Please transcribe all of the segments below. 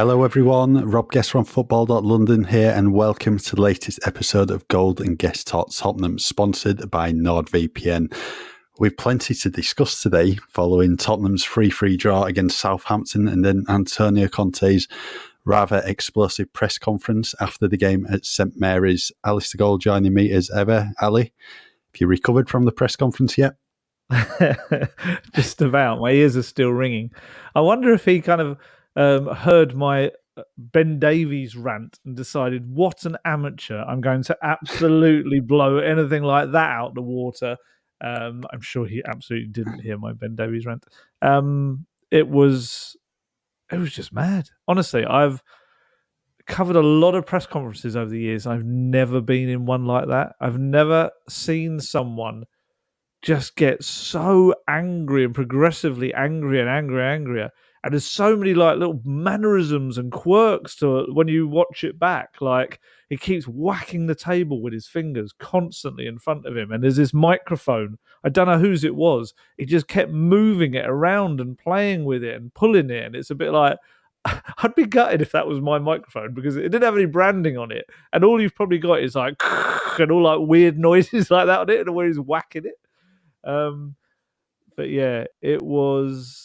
Hello everyone, Rob Guest from Football.London here, and welcome to the latest episode of Gold and Guest Talk Tottenham, sponsored by NordVPN. We've plenty to discuss today, following Tottenham's 3-3 draw against Southampton and then Antonio Conte's rather explosive press conference after the game at St Mary's. Alistair Gold joining me as ever. Ali, have you recovered from the press conference yet? Just about. My ears are still ringing. I wonder if he kind of heard my Ben Davies rant and decided, what an amateur. I'm going to absolutely blow anything like that out the water. I'm sure he absolutely didn't hear my Ben Davies rant. It was just mad. Honestly, I've covered a lot of press conferences over the years. I've never been in one like that. I've never seen someone just get so angry and progressively angrier. And there's so many like little mannerisms and quirks to it when you watch it back. Like, he keeps whacking the table with his fingers constantly in front of him. And there's this microphone. I don't know whose it was. He just kept moving it around and playing with it and pulling it. And it's a bit like, I'd be gutted if that was my microphone, because it didn't have any branding on it. And all you've probably got is like, and all like weird noises like that on it, and where he's whacking it. But yeah, it was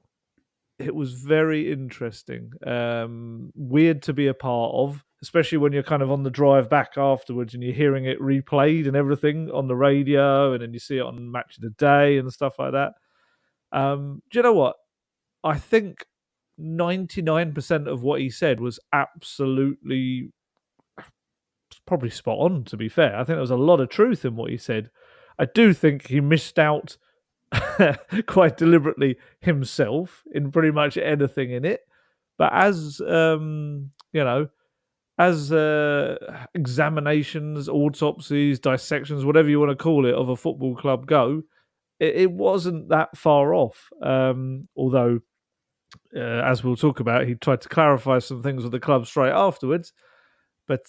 very interesting. Weird to be a part of, especially when you're kind of on the drive back afterwards and you're hearing it replayed and everything on the radio, and then you see it on Match of the Day and stuff like that. Do you know what? I think 99% of what he said was absolutely probably spot on, to be fair. I think there was a lot of truth in what he said. I do think he missed out quite deliberately himself in pretty much anything in it. But as examinations, autopsies, dissections, whatever you want to call it, of a football club go, it wasn't that far off. Although, as we'll talk about, he tried to clarify some things with the club straight afterwards. But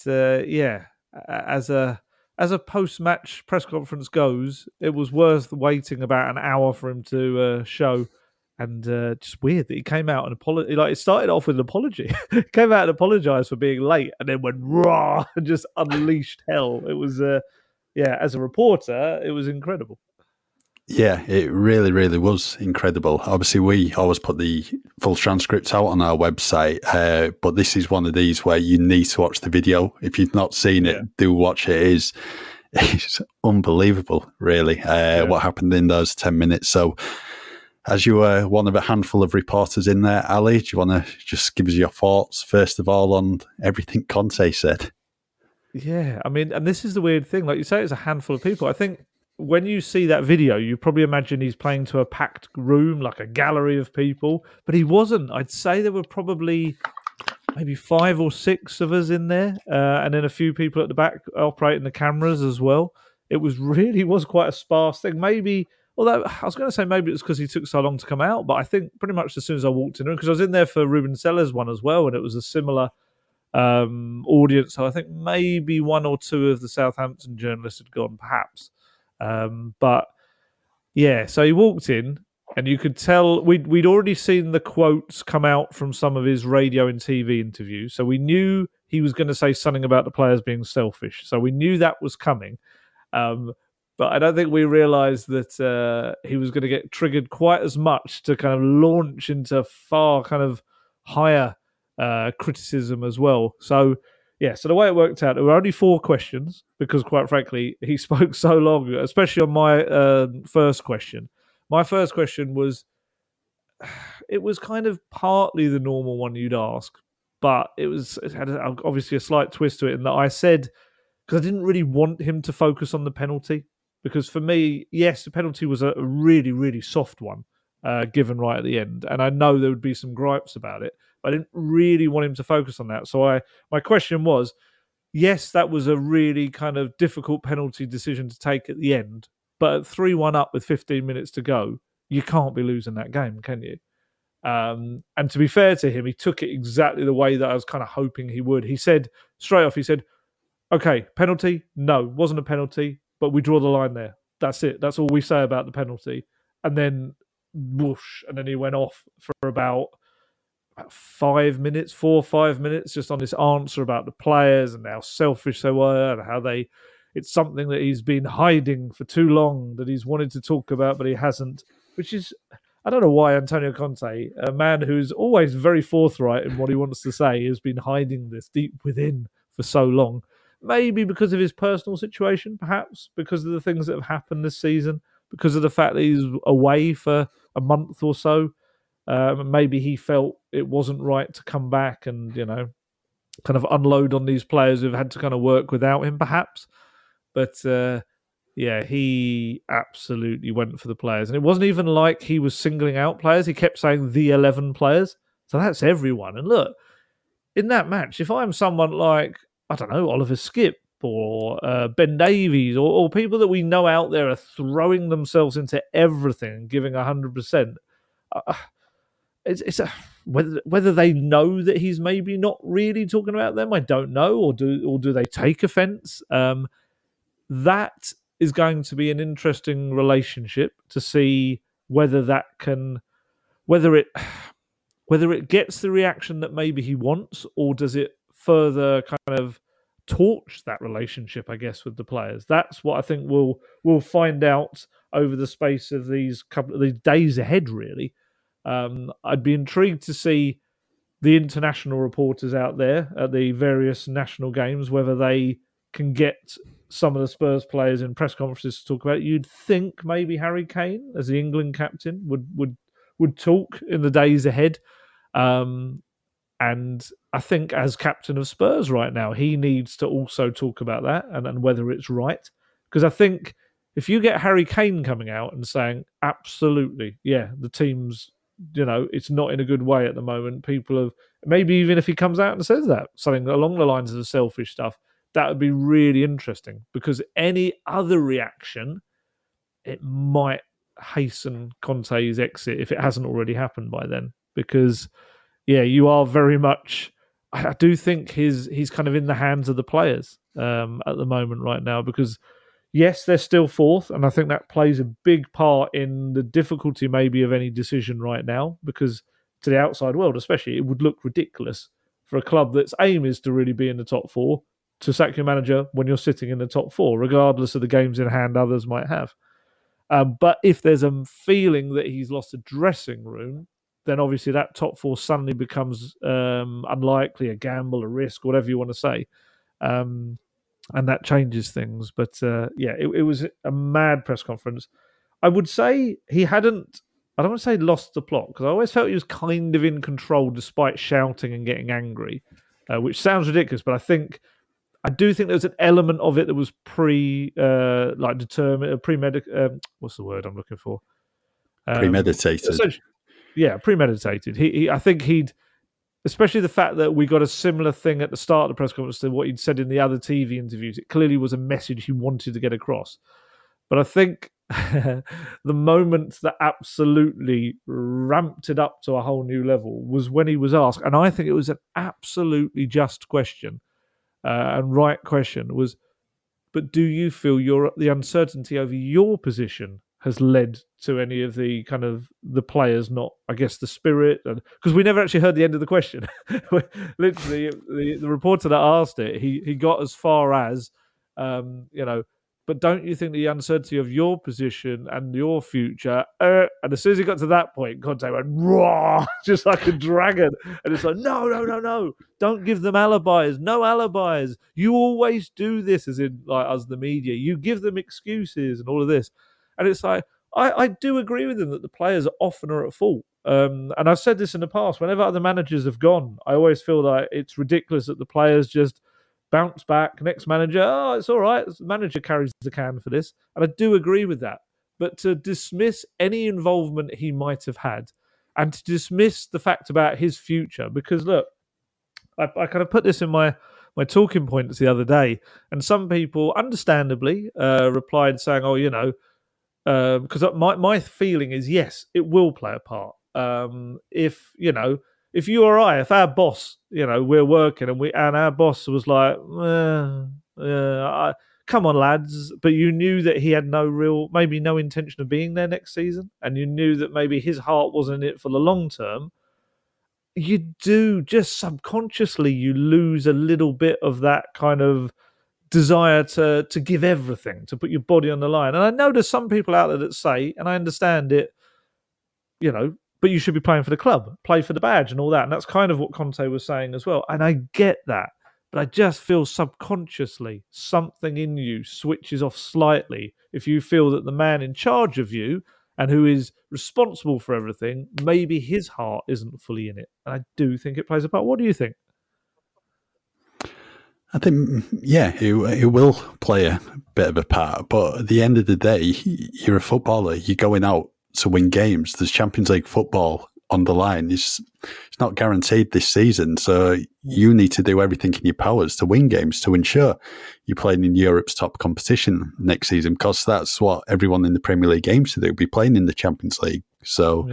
as a post-match press conference goes, it was worth waiting about an hour for him to show. And just weird that he came out and apologized. Like, it started off with an apology. Came out and apologized for being late, and then went raw and just unleashed hell. It was, as a reporter, it was incredible. Yeah, it really, really was incredible. Obviously, we always put the full transcripts out on our website, but this is one of these where you need to watch the video. If you've not seen it, do watch it. It's unbelievable, really, what happened in those 10 minutes. So, as you were one of a handful of reporters in there, Ali, do you want to just give us your thoughts, first of all, on everything Conte said? Yeah, I mean, and this is the weird thing. Like you say, it's a handful of people. I think when you see that video, you probably imagine he's playing to a packed room, like a gallery of people, but he wasn't. I'd say there were probably maybe 5 or 6 of us in there, and then a few people at the back operating the cameras as well. It was quite a sparse thing. Maybe, although I was going to say maybe it was because he took so long to come out, but I think pretty much as soon as I walked in, because I was in there for Ruben Sellers one as well, and it was a similar audience. So I think maybe 1 or 2 of the Southampton journalists had gone, perhaps. But yeah, so he walked in, and you could tell we'd already seen the quotes come out from some of his radio and TV interviews, so we knew he was going to say something about the players being selfish. So we knew that was coming, but I don't think we realised that he was going to get triggered quite as much to kind of launch into far kind of higher criticism as well. So yeah, so the way it worked out, there were only 4 questions because, quite frankly, he spoke so long, especially on my first question. My first question was, it was kind of partly the normal one you'd ask, but it had obviously a slight twist to it in that I said, because I didn't really want him to focus on the penalty, because for me, yes, the penalty was a really, really soft one given right at the end, and I know there would be some gripes about it, but I didn't really want him to focus on that. So my question was, yes, that was a really kind of difficult penalty decision to take at the end, but at 3-1 up with 15 minutes to go, you can't be losing that game, can you? And to be fair to him, he took it exactly the way that I was kind of hoping he would. He said, straight off, okay, penalty? No, wasn't a penalty, but we draw the line there. That's it. That's all we say about the penalty. And then, whoosh, and then he went off for about about 5 minutes, 4 or 5 minutes, just on this answer about the players and how selfish they were and how it's something that he's been hiding for too long, that he's wanted to talk about, but he hasn't, which is, I don't know why Antonio Conte, a man who's always very forthright in what he wants to say, has been hiding this deep within for so long. Maybe because of his personal situation, perhaps because of the things that have happened this season, because of the fact that he's away for a month or so. Maybe he felt it wasn't right to come back and, kind of unload on these players who've had to kind of work without him, perhaps. But he absolutely went for the players. And it wasn't even like he was singling out players. He kept saying the 11 players. So that's everyone. And look, in that match, if I'm someone like, I don't know, Oliver Skipp or Ben Davies or people that we know out there are throwing themselves into everything and giving 100%, it's whether they know that he's maybe not really talking about them, I don't know, or do they take offence? That is going to be an interesting relationship to see whether it gets the reaction that maybe he wants, or does it further kind of torch that relationship, I guess, with the players. That's what I think we'll find out over the space of these days ahead, really. I'd be intrigued to see the international reporters out there at the various national games, whether they can get some of the Spurs players in press conferences to talk about it. You'd think maybe Harry Kane, as the England captain, would talk in the days ahead. And I think as captain of Spurs right now, he needs to also talk about that and whether it's right. Because I think if you get Harry Kane coming out and saying, absolutely, yeah, the team's, it's not in a good way at the moment. People have, maybe even if he comes out and says that, something along the lines of the selfish stuff, that would be really interesting. Because any other reaction, it might hasten Conte's exit if it hasn't already happened by then. Because, yeah, you are very much, I do think he's kind of in the hands of the players at the moment right now, because yes, they're still fourth, and I think that plays a big part in the difficulty maybe of any decision right now, because to the outside world especially, it would look ridiculous for a club that's aim is to really be in the top four to sack your manager when you're sitting in the top four, regardless of the games in hand others might have. But if there's a feeling that he's lost a dressing room, then obviously that top four suddenly becomes unlikely, a gamble, a risk, whatever you want to say. And that changes things. But it was a mad press conference. I would say he hadn't, I don't want to say lost the plot, because I always felt he was kind of in control despite shouting and getting angry, which sounds ridiculous, but I do think there was an element of it that was determined, what's the word I'm looking for? Premeditated. Yeah, premeditated. I think he'd, especially the fact that we got a similar thing at the start of the press conference to what he'd said in the other TV interviews. It clearly was a message he wanted to get across. But I think the moment that absolutely ramped it up to a whole new level was when he was asked, and I think it was an absolutely just question and right question, was, but do you feel the uncertainty over your position has led to any of the kind of the players not, I guess, the spirit? Because we never actually heard the end of the question. Literally, the reporter that asked it, he got as far as, but don't you think the uncertainty of your position and your future? And as soon as he got to that point, Conte went, raw, just like a dragon. And it's like, no. Don't give them alibis. No alibis. You always do this, as in, like, us, the media. You give them excuses and all of this. And it's like, I do agree with him that the players often are at fault. And I've said this in the past. Whenever other managers have gone, I always feel like it's ridiculous that the players just bounce back. Next manager, it's all right. The manager carries the can for this. And I do agree with that. But to dismiss any involvement he might have had, and to dismiss the fact about his future, because look, I kind of put this in my talking points the other day, and some people, understandably, replied saying, because my feeling is, yes, it will play a part. If you or I, if our boss, we're working and our boss was like, come on, lads, but you knew that he had maybe no intention of being there next season, and you knew that maybe his heart wasn't in it for the long term, you do just subconsciously, you lose a little bit of that kind of desire to give everything, to put your body on the line. And I know there's some people out there that say, and I understand it, but you should be playing for the club, play for the badge and all that. And that's kind of what Conte was saying as well. And I get that. But I just feel subconsciously something in you switches off slightly if you feel that the man in charge of you and who is responsible for everything, maybe his heart isn't fully in it. And I do think it plays a part. What do you think? I think, yeah, it will play a bit of a part. But at the end of the day, you're a footballer. You're going out to win games. There's Champions League football on the line. It's not guaranteed this season. So you need to do everything in your powers to win games, to ensure you're playing in Europe's top competition next season, because that's what everyone in the Premier League aims to do, be playing in the Champions League. So,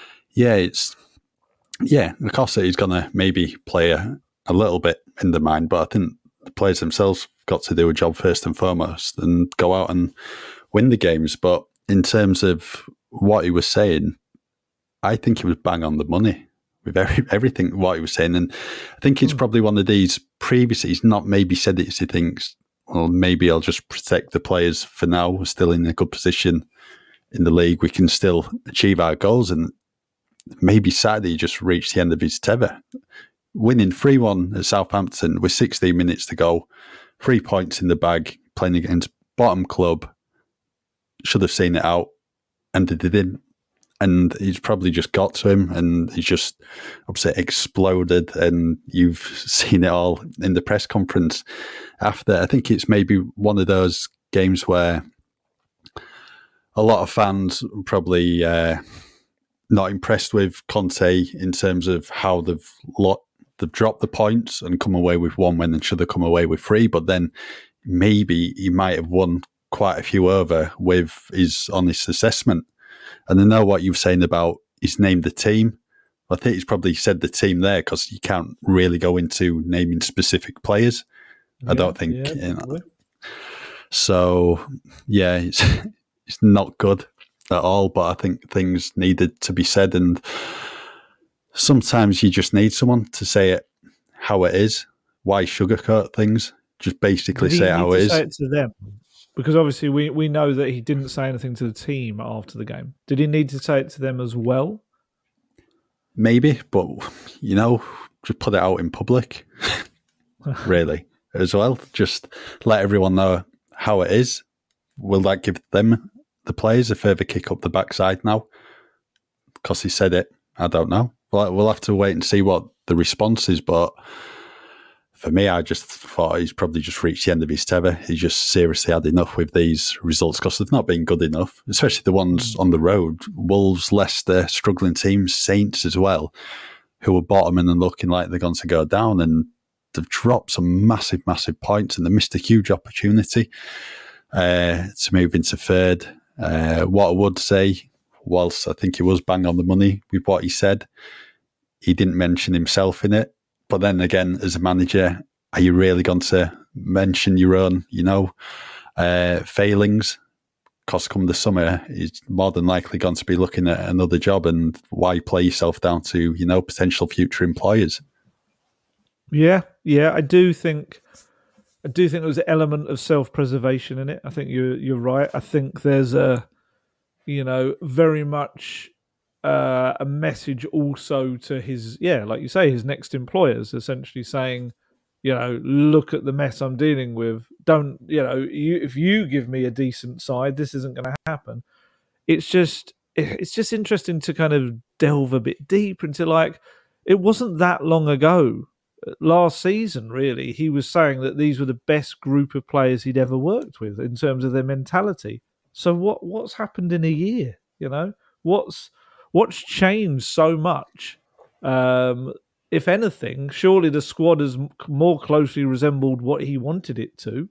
of course he's going to maybe play a little bit in the mind, but I think the players themselves got to do a job first and foremost and go out and win the games. But in terms of what he was saying, I think he was bang on the money with everything what he was saying. And I think it's probably one of these previously, he's not maybe said it, he thinks, well, maybe I'll just protect the players for now. We're still in a good position in the league. We can still achieve our goals. And maybe Saturday he just reached the end of his tether. Winning 3-1 at Southampton with 16 minutes to go, 3 points in the bag, playing against bottom club, should have seen it out, and they didn't. And he's probably just got to him, and he's just obviously exploded. And you've seen it all in the press conference after. I think it's maybe one of those games where a lot of fans probably not impressed with Conte in terms of how they've dropped the points and come away with 1 win and should have come away with 3. But then maybe he might have won quite a few over with his honest assessment. And I know what you're saying about he's named the team. I think he's probably said the team there because you can't really go into naming specific players. I don't think. So, it's not good at all. But I think things needed to be said. And sometimes you just need someone to say it how it is. Why sugarcoat things? Just basically say it how it is. Say it to them. Because obviously we know that he didn't say anything to the team after the game. Did he need to say it to them as well? Maybe, but, just put it out in public, really, as well. Just let everyone know how it is. Will that give them, the players, a further kick up the backside now? Because he said it. I don't know. We'll have to wait and see what the response is, but for me, I just thought he's probably just reached the end of his tether. He just seriously had enough with these results because they've not been good enough, especially the ones on the road. Wolves, Leicester, struggling teams, Saints as well, who were bottoming and looking like they're going to go down. And they've dropped some massive, massive points and they missed a huge opportunity to move into third. What I would say, whilst I think he was bang on the money with what he said, he didn't mention himself in it. But then again, as a manager, are you really going to mention your own, failings? Because come the summer, he's more than likely going to be looking at another job, and why play yourself down to, potential future employers? Yeah, I do think there's an element of self-preservation in it. I think you're right. I think there's a, very much a message also to his, like you say, his next employers, essentially saying, look at the mess I'm dealing with. Don't, if you give me a decent side, this isn't going to happen. It's just interesting to kind of delve a bit deeper into, it wasn't that long ago, last season, really, he was saying that these were the best group of players he'd ever worked with in terms of their mentality. So what's happened in a year? What's changed so much? If anything, surely the squad has more closely resembled what he wanted it to.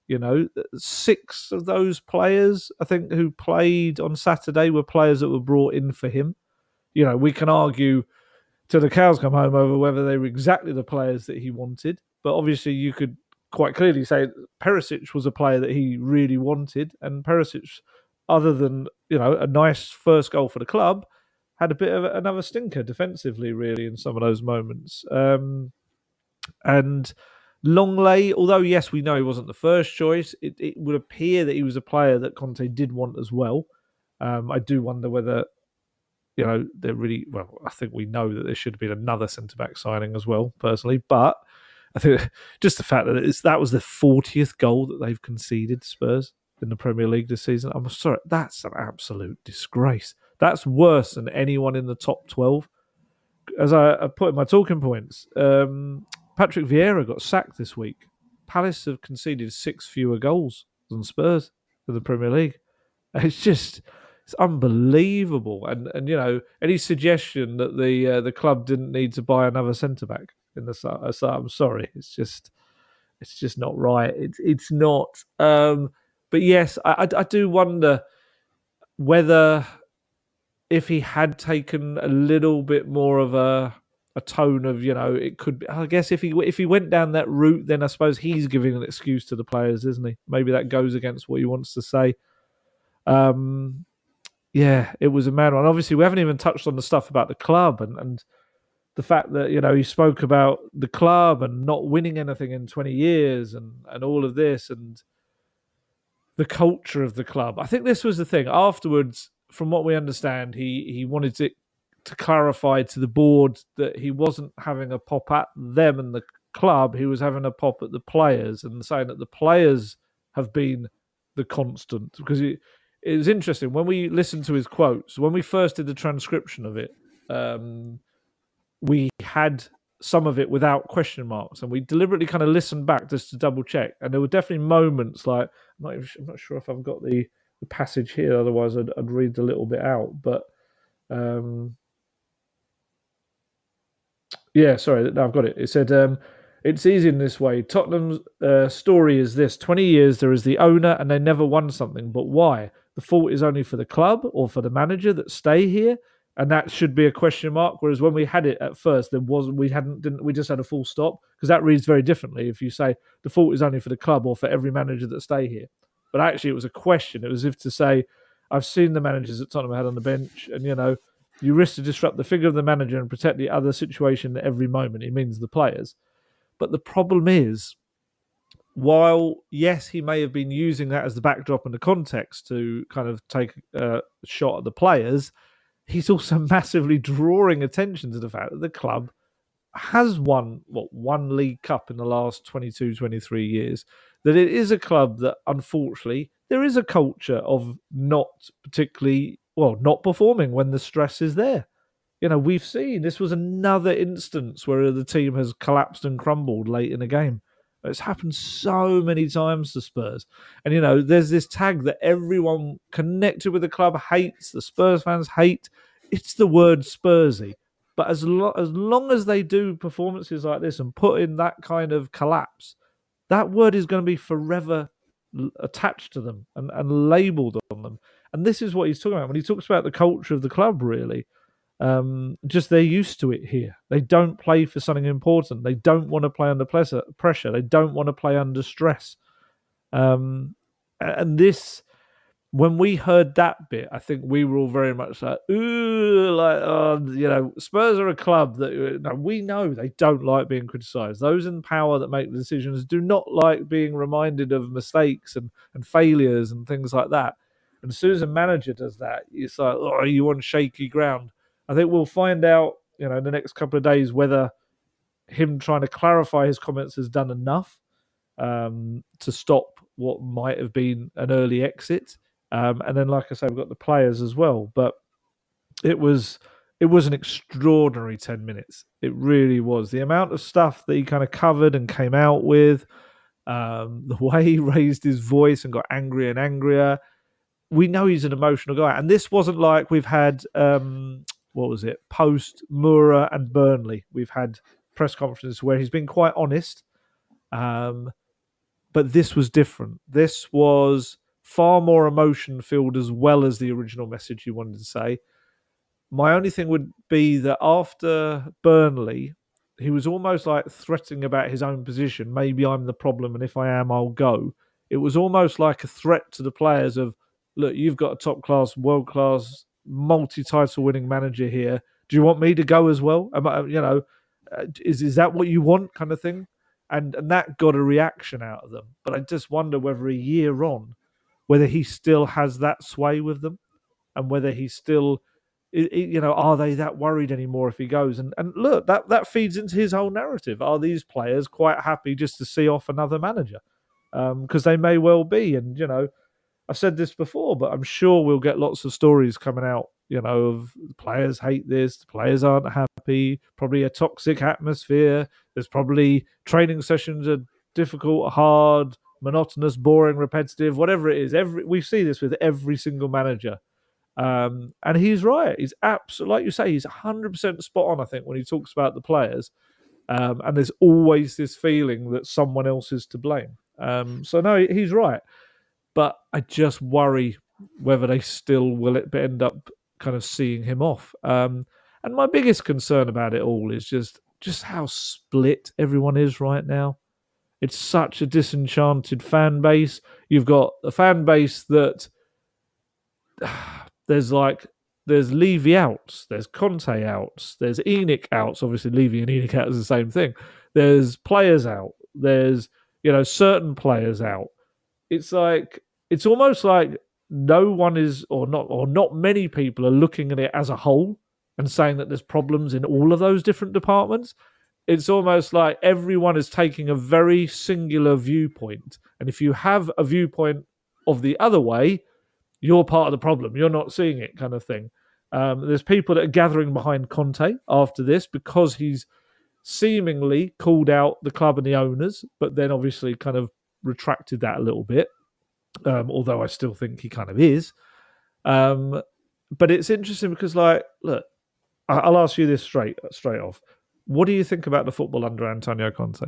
6 of those players, I think, who played on Saturday were players that were brought in for him. We can argue till the cows come home over whether they were exactly the players that he wanted. But obviously you could quite clearly say Perisic was a player that he really wanted. And Perisic, other than, a nice first goal for the club, had a bit of another stinker defensively, really, in some of those moments. And Longley, although yes, we know he wasn't the first choice, it would appear that he was a player that Conte did want as well. I do wonder whether, they're really, well, I think we know that there should have been another centre-back signing as well, personally. But I think just the fact that that was the 40th goal that they've conceded, Spurs, in the Premier League this season. I'm sorry, that's an absolute disgrace. That's worse than anyone in the top 12. As I put in my talking points, Patrick Vieira got sacked this week. Palace have conceded 6 fewer goals than Spurs in the Premier League. It's unbelievable. And any suggestion that the club didn't need to buy another centre back in the start, I'm sorry, it's just not right. It's not. But yes, I do wonder whether, if he had taken a little bit more of a tone of, it could be, I guess if he went down that route, then I suppose he's giving an excuse to the players, isn't he? Maybe that goes against what he wants to say. Yeah, it was a mad one. Obviously, we haven't even touched on the stuff about the club and the fact that, he spoke about the club and not winning anything in 20 years and all of this and the culture of the club. I think this was the thing. Afterwards, from what we understand, he wanted to clarify to the board that he wasn't having a pop at them and the club. He was having a pop at the players and saying that the players have been the constant. Because it was interesting. When we listened to his quotes, when we first did the transcription of it, we had some of it without question marks, and we deliberately kind of listened back just to double check. And there were definitely moments like, I'm not sure if I've got the passage here, otherwise I'd read a little bit out. But yeah, sorry, no, I've got it. It said, it's easy in this way. Tottenham's story is this: 20 years there is the owner and they never won something. But why? The fault is only for the club or for the manager that stay here? And that should be a question mark. Whereas when we had it at first, we just had a full stop, because that reads very differently if you say the fault is only for the club or for every manager that stay here. But actually, it was a question. It was as if to say, I've seen the managers that Tottenham had on the bench, and you risk to disrupt the figure of the manager and protect the other situation at every moment. It means the players. But the problem is, while yes, he may have been using that as the backdrop and the context to kind of take a shot at the players, he's also massively drawing attention to the fact that the club has won one League Cup in the last 22, 23 years. That it is a club that, unfortunately, there is a culture of not performing when the stress is there. We've seen this was another instance where the team has collapsed and crumbled late in the game. It's happened so many times to Spurs. And, there's this tag that everyone connected with the club hates, the Spurs fans hate. It's the word Spursy. But as long as they do performances like this and put in that kind of collapse, that word is going to be forever attached to them and labelled on them. And this is what he's talking about when he talks about the culture of the club, really. Just they're used to it here. They don't play for something important. They don't want to play under pressure. They don't want to play under stress. And this, when we heard that bit, I think we were all very much like, Spurs are a club that we know they don't like being criticised. Those in power that make the decisions do not like being reminded of mistakes and failures and things like that. And as soon as a manager does that, it's like, are you on shaky ground? I think we'll find out, in the next couple of days whether him trying to clarify his comments has done enough to stop what might have been an early exit. And then, like I say, we've got the players as well. But it was an extraordinary 10 minutes. It really was. The amount of stuff that he kind of covered and came out with, the way he raised his voice and got angrier and angrier. We know he's an emotional guy. And this wasn't like we've had... post Moura and Burnley. We've had press conferences where he's been quite honest, but this was different. This was far more emotion-filled as well as the original message he wanted to say. My only thing would be that after Burnley, he was almost like threatening about his own position. Maybe I'm the problem, and if I am, I'll go. It was almost like a threat to the players of, look, you've got a top-class, world-class multi-title winning manager here. Do you want me to go as well? Am I, is that what you want, kind of thing? And that got a reaction out of them. But I just wonder whether a year on, whether he still has that sway with them, and whether he still, are they that worried anymore if he goes? And look, that feeds into his whole narrative. Are these players quite happy just to see off another manager? Because they may well be. And, I've said this before, but I'm sure we'll get lots of stories coming out, of the players hate this, the players aren't happy, probably a toxic atmosphere. There's probably training sessions are difficult, hard, monotonous, boring, repetitive, whatever it is. We see this with every single manager. And he's right. He's absolutely, like you say, he's 100% spot on, I think, when he talks about the players. And there's always this feeling that someone else is to blame. So, no, he's right. But I just worry whether they still will end up kind of seeing him off. And my biggest concern about it all is just how split everyone is right now. It's such a disenchanted fan base. You've got a fan base that there's Levy outs, there's Conte outs, there's ENIC outs. Obviously, Levy and ENIC out is the same thing. There's players out. There's certain players out. It's almost like no one is, or not many people are looking at it as a whole and saying that there's problems in all of those different departments. It's almost like everyone is taking a very singular viewpoint. And if you have a viewpoint of the other way, you're part of the problem. You're not seeing it, kind of thing. There's people that are gathering behind Conte after this because he's seemingly called out the club and the owners, but then obviously kind of retracted that a little bit. Although I still think he kind of is. But it's interesting because, look, I'll ask you this straight off. What do you think about the football under Antonio Conte?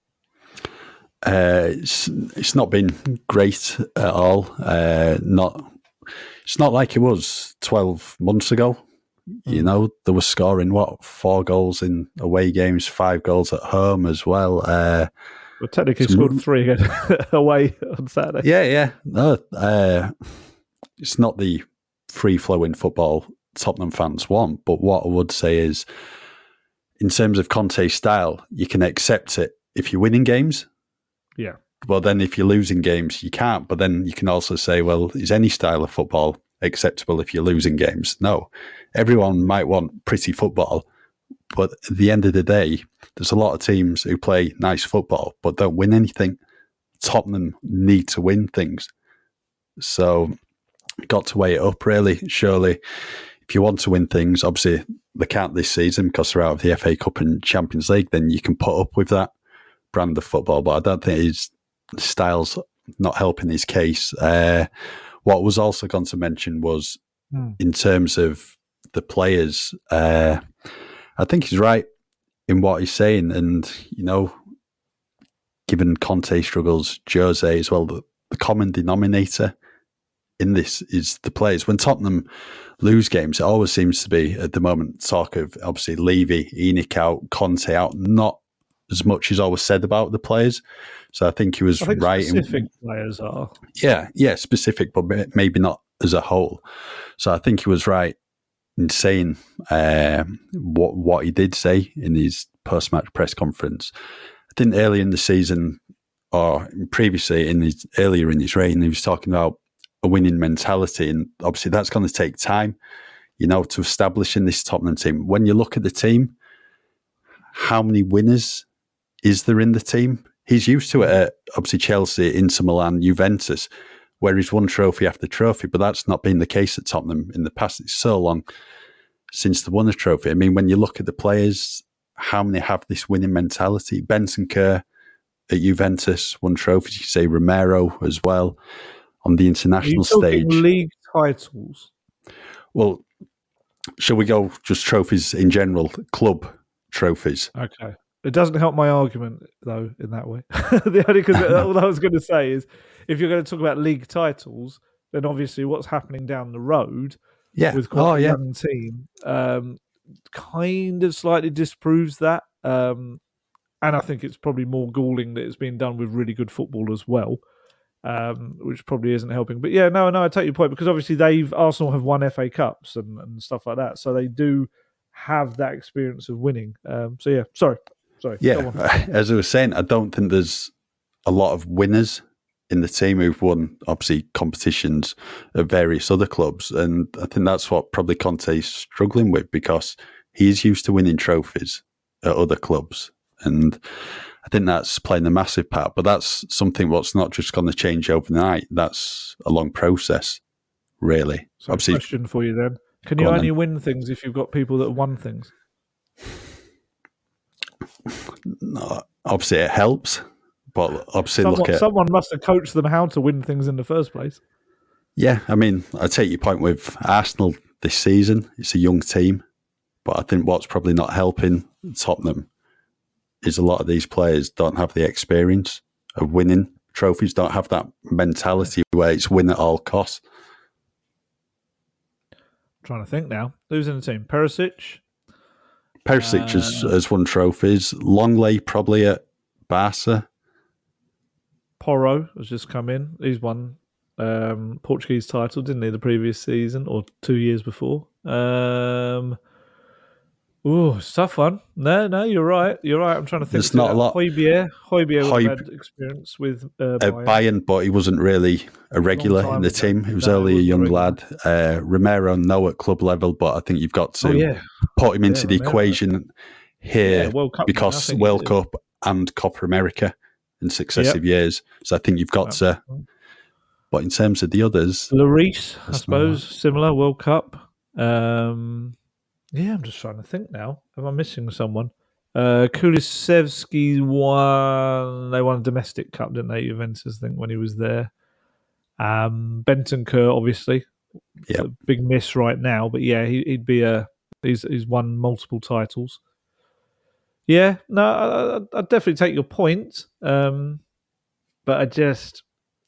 It's not been great at all. It's not like it was 12 months ago. They were scoring 4 goals in away games, 5 goals at home as well. Well, technically scored 3 again away on Saturday. Yeah. No, it's not the free-flowing football Tottenham fans want, but what I would say is, in terms of Conte's style, you can accept it if you're winning games. Yeah. Well, then if you're losing games, you can't. But then you can also say, well, is any style of football acceptable if you're losing games? No. Everyone might want pretty football, but at the end of the day, there's a lot of teams who play nice football but don't win anything. Tottenham need to win things. So got to weigh it up, really. Surely, if you want to win things, obviously they can't this season because they're out of the FA Cup and Champions League, then you can put up with that brand of football. But I don't think his style's not helping his case. What was also going to mention was in terms of the players, I think he's right in what he's saying. And, given Conte struggles, Jose as well, the common denominator in this is the players. When Tottenham lose games, it always seems to be, at the moment, talk of obviously Levy, ENIC out, Conte out, not as much as always said about the players. So I think he was right. Specific players are. Yeah, specific, but maybe not as a whole. So I think he was right in saying what he did say in his post-match press conference. I think earlier in the season, or previously earlier in his reign, he was talking about a winning mentality, and obviously that's going to take time, to establish in this Tottenham team. When you look at the team, how many winners is there in the team? He's used to it at obviously Chelsea, Inter Milan, Juventus, where he's won trophy after trophy, but that's not been the case at Tottenham in the past. It's so long since they won a trophy. I mean, when you look at the players, how many have this winning mentality? Bentancur at Juventus won trophies. You say Romero as well on the international stage. League titles? Well, shall we go just trophies in general, club trophies? Okay. It doesn't help my argument, though, in that way. Because all I was going to say is, if you're going to talk about league titles, then obviously what's happening down the road with quite a young team kind of slightly disproves that. And I think it's probably more galling that it's being done with really good football as well. which probably isn't helping. But yeah, no, I take your point, because obviously Arsenal have won FA Cups and stuff like that, so they do have that experience of winning. So yeah, sorry. Yeah, as I was saying, I don't think there's a lot of winners in the team who've won, obviously, competitions at various other clubs. And I think that's what probably Conte's struggling with, because he's used to winning trophies at other clubs. And I think that's playing a massive part. But that's something what's not just going to change overnight. That's a long process, really. So obviously, question for you then. Can you only win things if you've got people that have won things? No, obviously, it helps. But obviously, someone must have coached them how to win things in the first place. Yeah, I mean, I take your point with Arsenal this season. It's a young team, but I think what's probably not helping Tottenham is a lot of these players don't have the experience of winning trophies, don't have that mentality where it's win at all costs. I'm trying to think now. Who's in the team? Perisic has won trophies. Longley probably at Barca. Porro has just come in. He's won Portuguese title, didn't he, the previous season or 2 years before? It's a tough one. No, you're right. I'm trying to think. There's not a lot. Højbjerg had experience with Bayern, but he wasn't really a regular in the team. He was only a young lad. Romero, no, at club level, but I think you've got to put him into the equation here because World Cup and Copa America in successive years. So I think you've got to. But in terms of the others, Lloris, I suppose, similar World Cup. Yeah, I'm just trying to think now. Am I missing someone? Kulusevski they won a domestic cup, didn't they? Juventus, I think, when he was there. Bentancur, obviously, a big miss right now, but yeah, he'd be he's won multiple titles. Yeah, no, I definitely take your point, but I just,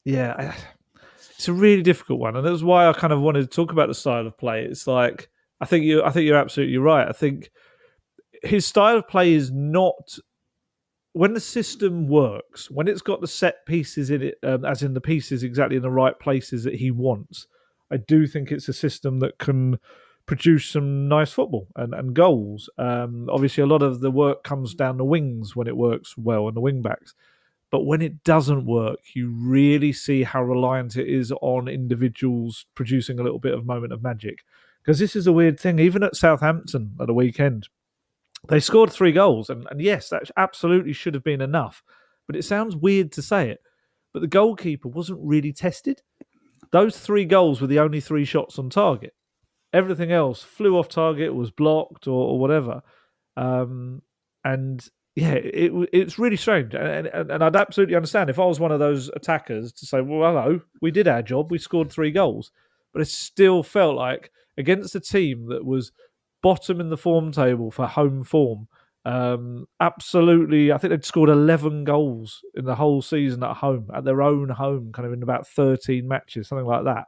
it's a really difficult one, and that's why I kind of wanted to talk about the style of play. It's like, I think you're absolutely right. I think his style of play is not, when the system works, when it's got the set pieces in it, as in the pieces exactly in the right places that he wants. I do think it's a system that can produce some nice football and goals. Obviously, a lot of the work comes down the wings when it works well, and the wing backs. But when it doesn't work, you really see how reliant it is on individuals producing a little bit of moment of magic. Because this is a weird thing. Even at Southampton at the weekend, they scored 3 goals. And yes, that absolutely should have been enough. But it sounds weird to say it. But the goalkeeper wasn't really tested. Those 3 goals were the only 3 shots on target. Everything else flew off target, was blocked or whatever. And yeah, it's really strange. And I'd absolutely understand if I was one of those attackers to say, well, hello, we did our job. We scored 3 goals. But it still felt like, against a team that was bottom in the form table for home form, absolutely, I think they'd scored 11 goals in the whole season at home, at their own home, kind of in about 13 matches, something like that.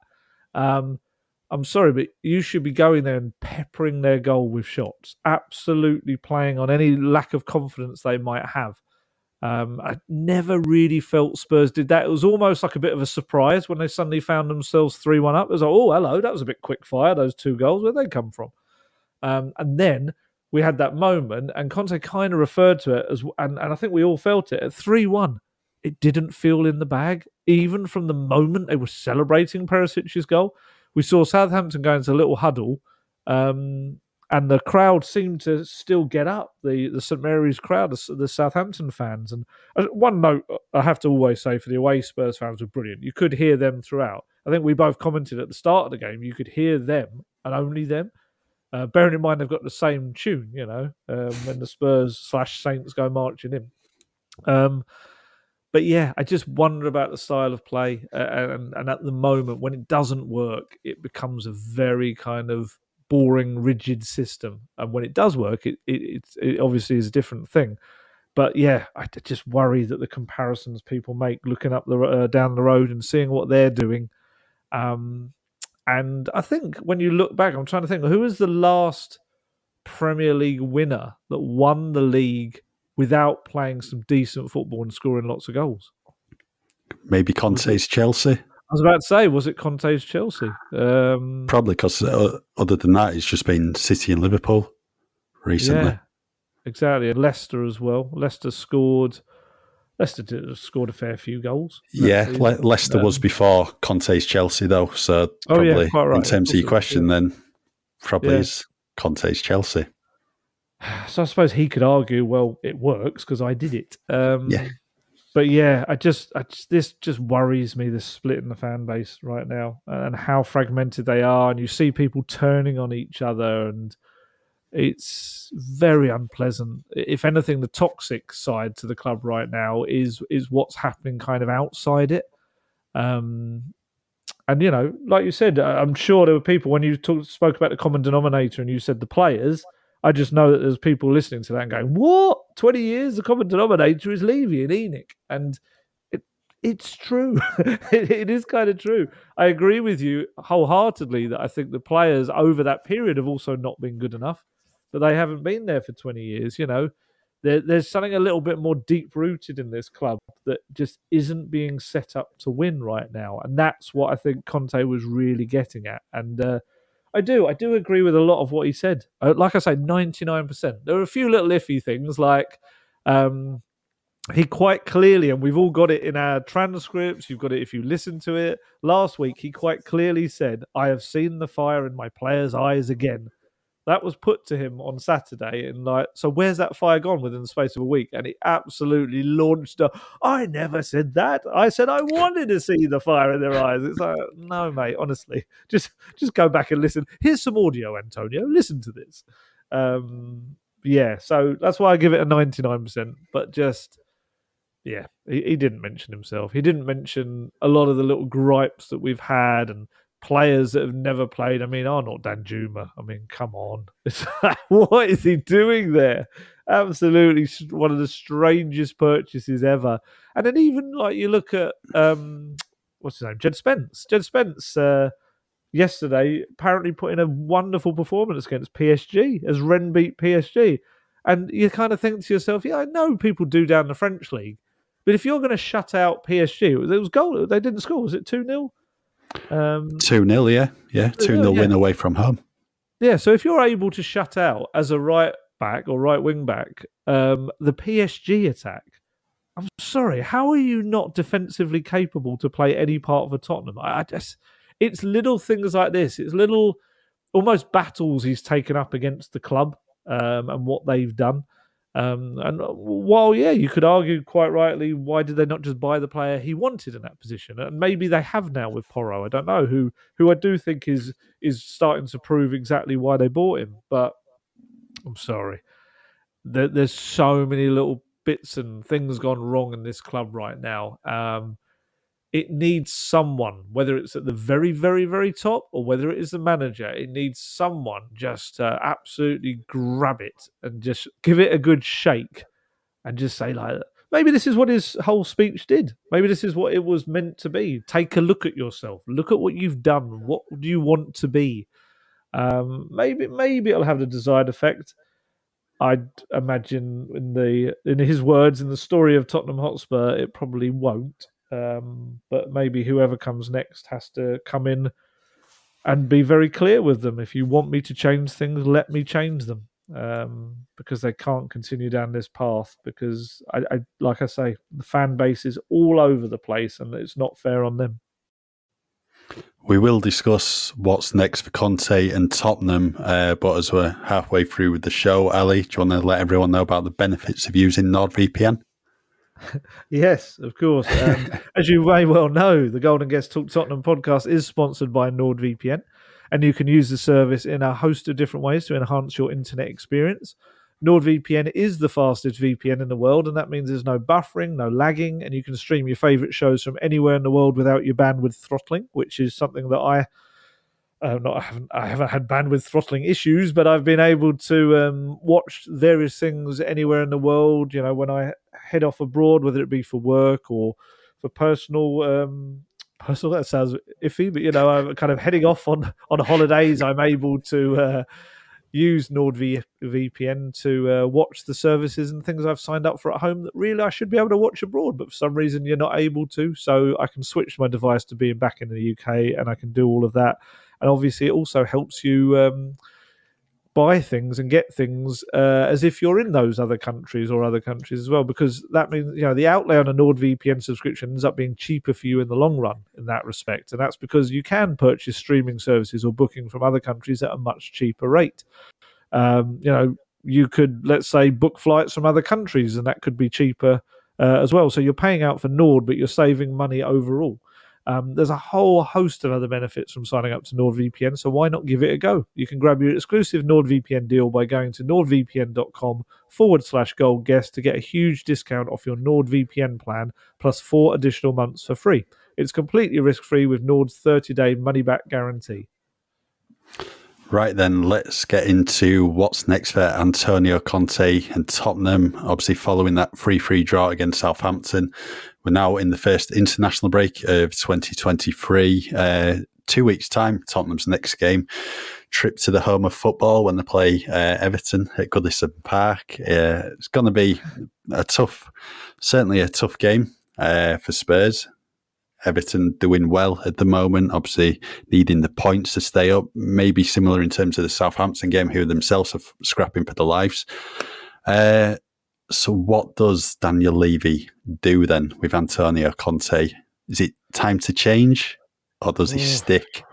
I'm sorry, but you should be going there and peppering their goal with shots, absolutely playing on any lack of confidence they might have. I never really felt Spurs did that. It was almost like a bit of a surprise when they suddenly found themselves 3-1 up. It was like, oh, hello, that was a bit quick fire, those 2 goals. Where'd they come from? And then we had that moment, and Conte kind of referred to it as, and I think we all felt it, at 3-1. It didn't feel in the bag, even from the moment they were celebrating Perisic's goal. We saw Southampton go into a little huddle, and the crowd seemed to still get up, the St Mary's crowd, the Southampton fans. And one note I have to always say for the away Spurs fans were brilliant. You could hear them throughout. I think we both commented at the start of the game, you could hear them and only them. Bearing in mind they've got the same tune, when the Spurs/Saints go marching in. But yeah, I just wonder about the style of play. And at the moment, when it doesn't work, it becomes a very kind of boring, rigid system. And when it does work, it obviously is a different thing. But yeah, I just worry that the comparisons people make looking up down the road and seeing what they're doing. And I think when you look back, I'm trying to think, who was the last Premier League winner that won the league without playing some decent football and scoring lots of goals? maybe Conte's Chelsea. I was about to say, was it Conte's Chelsea? Probably, because other than that, it's just been City and Liverpool recently. Yeah, exactly. And Leicester as well. Leicester scored a fair few goals. Yeah, Leicester was before Conte's Chelsea, though. So probably, quite right. in terms of your question, then probably is Conte's Chelsea. So I suppose he could argue, well, it works because I did it. But yeah, this just worries me, the split in the fan base right now and how fragmented they are. And you see people turning on each other, and it's very unpleasant. If anything, the toxic side to the club right now is what's happening kind of outside it. And, like you said, I'm sure there were people when you spoke about the common denominator and you said the players. I just know that there's people listening to that and going, what? 20 years, the common denominator is Levy and ENIC. And it's true. It is kind of true. I agree with you wholeheartedly that I think the players over that period have also not been good enough, but they haven't been there for 20 years. There's something a little bit more deep-rooted in this club that just isn't being set up to win right now. And that's what I think Conte was really getting at. And I do agree with a lot of what he said. Like I say, 99%. There are a few little iffy things, like he quite clearly, and we've all got it in our transcripts, you've got it if you listen to it. Last week, he quite clearly said, I have seen the fire in my players' eyes again. That was put to him on Saturday, and so where's that fire gone within the space of a week? And he absolutely launched I never said that. I said I wanted to see the fire in their eyes. It's like, no, mate, honestly, just go back and listen. Here's some audio, Antonio. Listen to this. So that's why I give it a 99%. But he didn't mention himself. He didn't mention a lot of the little gripes that we've had and players that have never played. I mean, Arnaud Danjuma. I mean, come on. It's like, what is he doing there? Absolutely one of the strangest purchases ever. And then even like you look at, what's his name? Jed Spence. Jed Spence yesterday apparently put in a wonderful performance against PSG as Rennes beat PSG. And you kind of think to yourself, yeah, I know people do down the French league, but if you're going to shut out PSG, there was goal. They didn't score. Was it 2-0? 2-0, yeah. 2-0 win away from home. Yeah, so if you're able to shut out as a right back or right wing back the PSG attack, I'm sorry, how are you not defensively capable to play any part of a Tottenham? It's little things like this. It's little almost battles he's taken up against the club and what they've done. And while, you could argue quite rightly, why did they not just buy the player he wanted in that position? And maybe they have now with Porro. I don't know, who I do think is starting to prove exactly why they bought him. But I'm sorry. There's so many little bits and things gone wrong in this club right now. It needs someone, whether it's at the very, very, very top or whether it is the manager, it needs someone just to absolutely grab it and just give it a good shake and just say, like, maybe this is what his whole speech did. Maybe this is what it was meant to be. Take a look at yourself. Look at what you've done. What do you want to be? Maybe it'll have the desired effect. I'd imagine in his words, in the story of Tottenham Hotspur, it probably won't. But maybe whoever comes next has to come in and be very clear with them. If you want me to change things, let me change them. Because they can't continue down this path. Because I like I say, the fan base is all over the place, and it's not fair on them. We will discuss what's next for Conte and Tottenham, but as we're halfway through with the show, Ali, do you want to let everyone know about the benefits of using NordVPN? Yes, of course. As you may well know, the Golden Guest Talk Tottenham podcast is sponsored by NordVPN, and you can use the service in a host of different ways to enhance your internet experience. NordVPN is the fastest VPN in the world, and that means there's no buffering, no lagging, and you can stream your favourite shows from anywhere in the world without your bandwidth throttling, which is something that I haven't had bandwidth throttling issues, but I've been able to watch various things anywhere in the world. You know, when I head off abroad, whether it be for work or for personal, that sounds iffy, but I'm kind of heading off on holidays. I'm able to use NordVPN to watch the services and things I've signed up for at home that really I should be able to watch abroad, but for some reason you're not able to. So I can switch my device to being back in the UK, and I can do all of that. And obviously it also helps you buy things and get things as if you're in those other countries as well, because that means the outlay on a NordVPN subscription ends up being cheaper for you in the long run in that respect, and that's because you can purchase streaming services or booking from other countries at a much cheaper rate. You could, let's say, book flights from other countries, and that could be cheaper as well. So you're paying out for Nord, but you're saving money overall. There's a whole host of other benefits from signing up to NordVPN, so why not give it a go? You can grab your exclusive NordVPN deal by going to nordvpn.com/goldguest to get a huge discount off your NordVPN plan, plus 4 additional months for free. It's completely risk-free with Nord's 30-day money-back guarantee. Right then, let's get into what's next for Antonio Conte and Tottenham. Obviously, following that 3-3 draw against Southampton, we're now in the first international break of 2023. 2 weeks' time, Tottenham's next game. Trip to the home of football when they play Everton at Goodison Park. It's going to be certainly a tough game for Spurs. Everton doing well at the moment, obviously needing the points to stay up, maybe similar in terms of the Southampton game, who themselves are scrapping for their lives. So what does Daniel Levy do then with Antonio Conte? Is it time to change, or does he stick?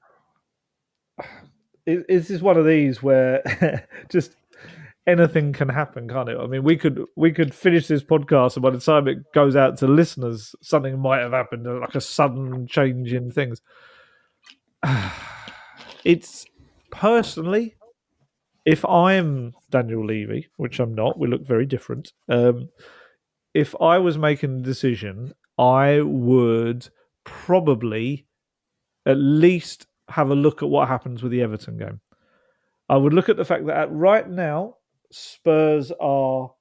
Is this one of these where just anything can happen, can't it? I mean, we could finish this podcast, and by the time it goes out to listeners, something might have happened, like a sudden change in things. It's personally, if I'm Daniel Levy, which I'm not, we look very different. If I was making a decision, I would probably at least have a look at what happens with the Everton game. I would look at the fact that right now, Spurs are,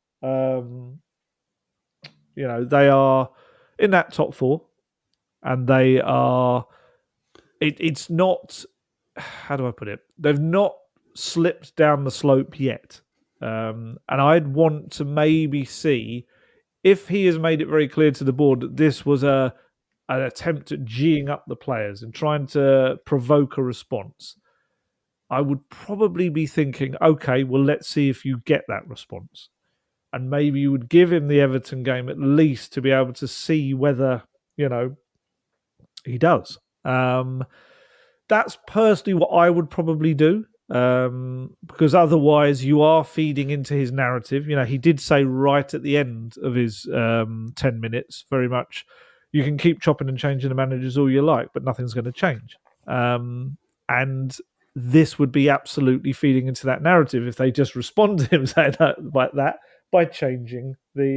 they are in that top 4, and they are. It's not. How do I put it? They've not slipped down the slope yet, and I'd want to maybe see if he has made it very clear to the board that this was an attempt at geeing up the players and trying to provoke a response. I would probably be thinking, okay, well, let's see if you get that response. And maybe you would give him the Everton game at least to be able to see whether, he does. That's personally what I would probably do, because otherwise you are feeding into his narrative. He did say right at the end of his 10 minutes, very much, you can keep chopping and changing the managers all you like, but nothing's going to change. And this would be absolutely feeding into that narrative if they just respond to him saying that by changing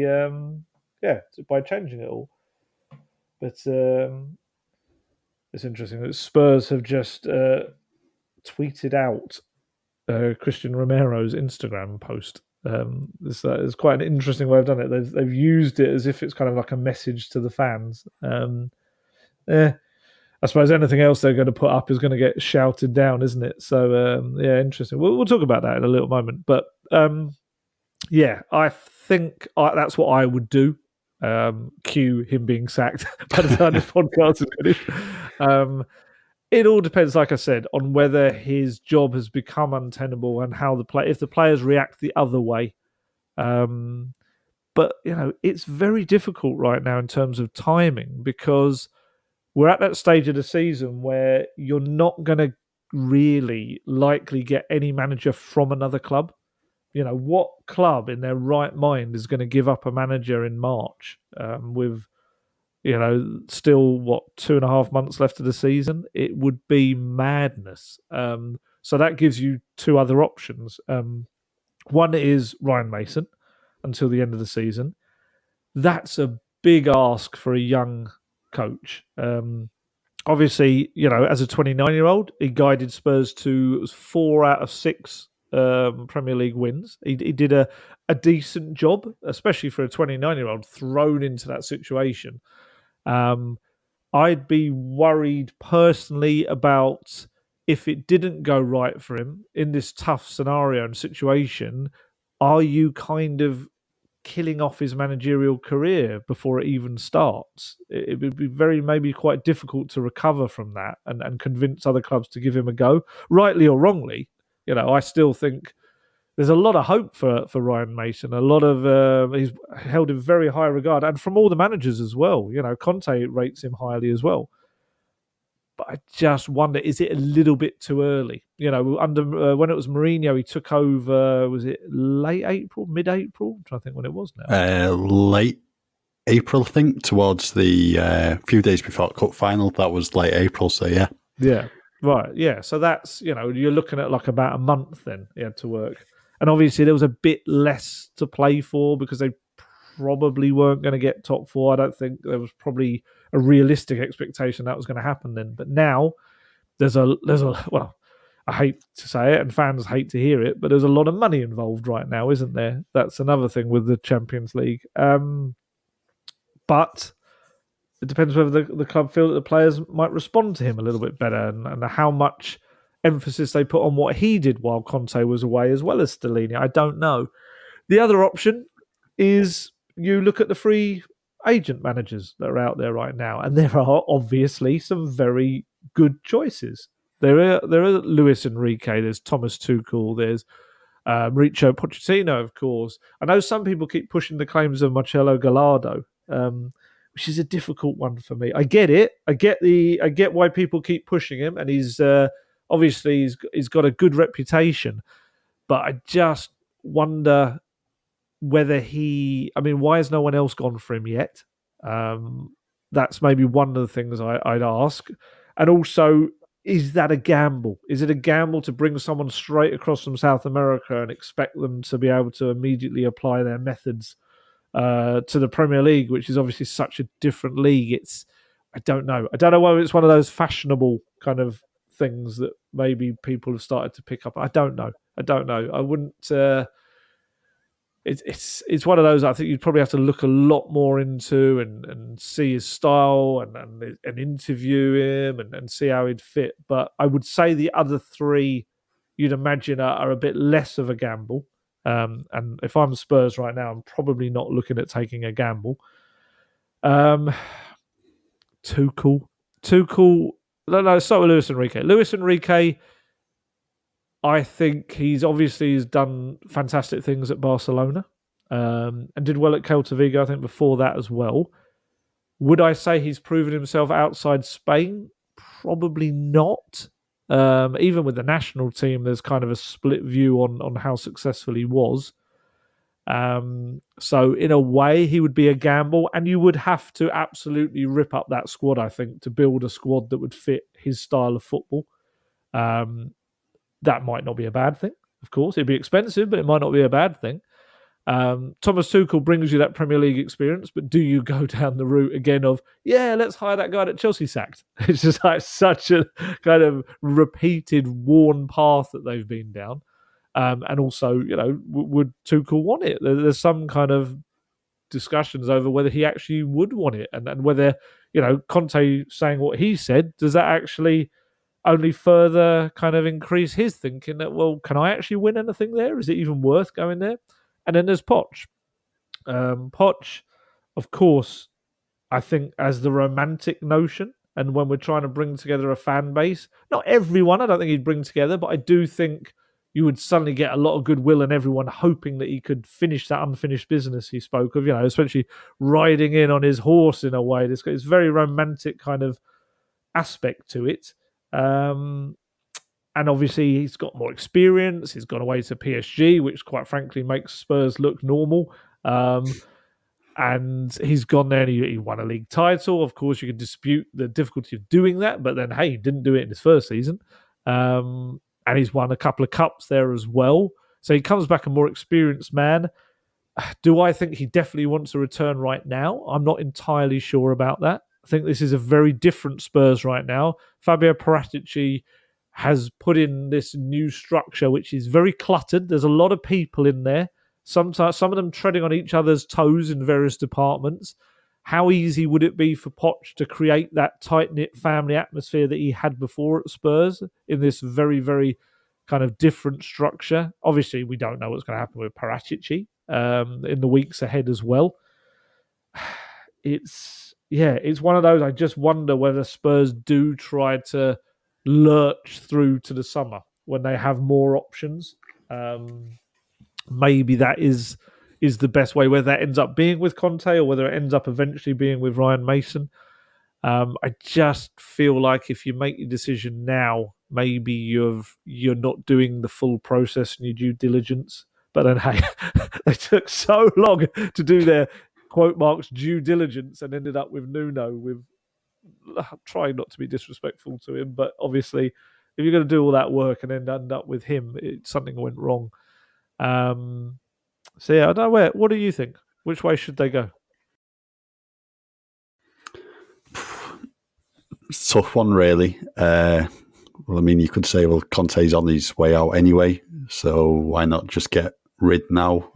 by changing it all. But it's interesting that Spurs have just tweeted out Christian Romero's Instagram post. It's quite an interesting way of done it. They've used it as if it's kind of like a message to the fans. I suppose anything else they're going to put up is going to get shouted down, isn't it? So, interesting. We'll talk about that in a little moment. But, I think that's what I would do. Cue him being sacked by the time this podcast is finished. It all depends, like I said, on whether his job has become untenable and how if the players react the other way. But, it's very difficult right now in terms of timing, because we're at that stage of the season where you're not going to really likely get any manager from another club. What club in their right mind is going to give up a manager in March with, still, 2.5 months left of the season? It would be madness. So that gives you 2 other options. One is Ryan Mason until the end of the season. That's a big ask for a young coach. Obviously, as a 29-year-old, he guided Spurs to 4 out of 6 Premier League wins. He did a decent job, especially for a 29-year-old thrown into that situation. I'd be worried personally about if it didn't go right for him in this tough scenario and situation, are you kind of killing off his managerial career before it even starts? It would be maybe quite difficult to recover from that and convince other clubs to give him a go, rightly or wrongly. I still think there's a lot of hope for Ryan Mason. A lot of he's held in very high regard, and from all the managers as well. Conte rates him highly as well. But I just wonder, is it a little bit too early? Under when it was Mourinho, he took over. Was it late April, mid-April? I'm trying to think when it was now. Late April, I think, towards the few days before the cup final. That was late April, so yeah. Yeah, right. Yeah, so that's, you're looking at like about a month then he had to work. And obviously there was a bit less to play for because they probably weren't going to get top four. I don't think there was probably a realistic expectation that was going to happen then. But now there's a well, I hate to say it and fans hate to hear it, but there's a lot of money involved right now, isn't there? That's another thing with the Champions League. But it depends whether the club feel that the players might respond to him a little bit better and how much emphasis they put on what he did while Conte was away, as well as Stellini. I don't know. The other option is you look at the free agent managers that are out there right now, and there are obviously some very good choices. There are Luis Enrique, there's Thomas Tuchel, there's Mauricio Pochettino, of course. I know some people keep pushing the claims of Marcelo Gallardo, which is a difficult one for me. I get it. I get why people keep pushing him, and he's obviously he's got a good reputation, but I just wonder whether why has no one else gone for him yet? That's maybe one of the things I'd ask. And also, is that a gamble? Is it a gamble to bring someone straight across from South America and expect them to be able to immediately apply their methods to the Premier League, which is obviously such a different league? I don't know. I don't know whether it's one of those fashionable kind of things that maybe people have started to pick up. I don't know. I wouldn't... It's one of those I think you'd probably have to look a lot more into and see his style and interview him and see how he'd fit. But I would say the other three you'd imagine are a bit less of a gamble. And if I'm Spurs right now, I'm probably not looking at taking a gamble. Tuchel. No, start with Luis Enrique. Luis Enrique, I think he's done fantastic things at Barcelona and did well at Celta Vigo, I think, before that as well. Would I say he's proven himself outside Spain? Probably not. Even with the national team, there's kind of a split view on how successful he was. So in a way, he would be a gamble, and you would have to absolutely rip up that squad, I think, to build a squad that would fit his style of football. That might not be a bad thing, of course. It'd be expensive, but it might not be a bad thing. Thomas Tuchel brings you that Premier League experience, but do you go down the route again of, let's hire that guy that Chelsea sacked? It's just like such a kind of repeated, worn path that they've been down. And also, would Tuchel want it? There's some kind of discussions over whether he actually would want it and whether, Conte saying what he said, does that actually only further kind of increase his thinking that, well, can I actually win anything there? Is it even worth going there? And then there's Poch. Poch, of course, I think as the romantic notion, and when we're trying to bring together a fan base, not everyone, I don't think he'd bring together, but I do think you would suddenly get a lot of goodwill and everyone hoping that he could finish that unfinished business he spoke of, especially riding in on his horse in a way. It's very romantic kind of aspect to it. And obviously he's got more experience. He's gone away to PSG, which quite frankly makes Spurs look normal. And he's gone there and he won a league title. Of course, you can dispute the difficulty of doing that, but then, hey, he didn't do it in his first season. And he's won a couple of cups there as well. So he comes back a more experienced man. Do I think he definitely wants to return right now? I'm not entirely sure about that. I think this is a very different Spurs right now. Fabio Paratici has put in this new structure, which is very cluttered. There's a lot of people in there. Sometimes some of them treading on each other's toes in various departments. how easy would it be for Poch to create that tight-knit family atmosphere that he had before at Spurs in this very, very kind of different structure? Obviously, we don't know what's going to happen with Paratici in the weeks ahead as well. It's one of those. I just wonder whether Spurs do try to lurch through to the summer when they have more options. Maybe that is the best way, whether that ends up being with Conte or whether it ends up eventually being with Ryan Mason. I just feel like if you make your decision now, maybe you're not doing the full process and your due diligence. But then, hey, they took so long to do their quote marks due diligence and ended up with Nuno. With trying not to be disrespectful to him, but obviously, if you're going to do all that work and then end up with him, something went wrong. So yeah, I don't know. What do you think? Which way should they go? Tough one, really. Well, I mean, you could say, well, Conte's on his way out anyway, so why not just get rid now?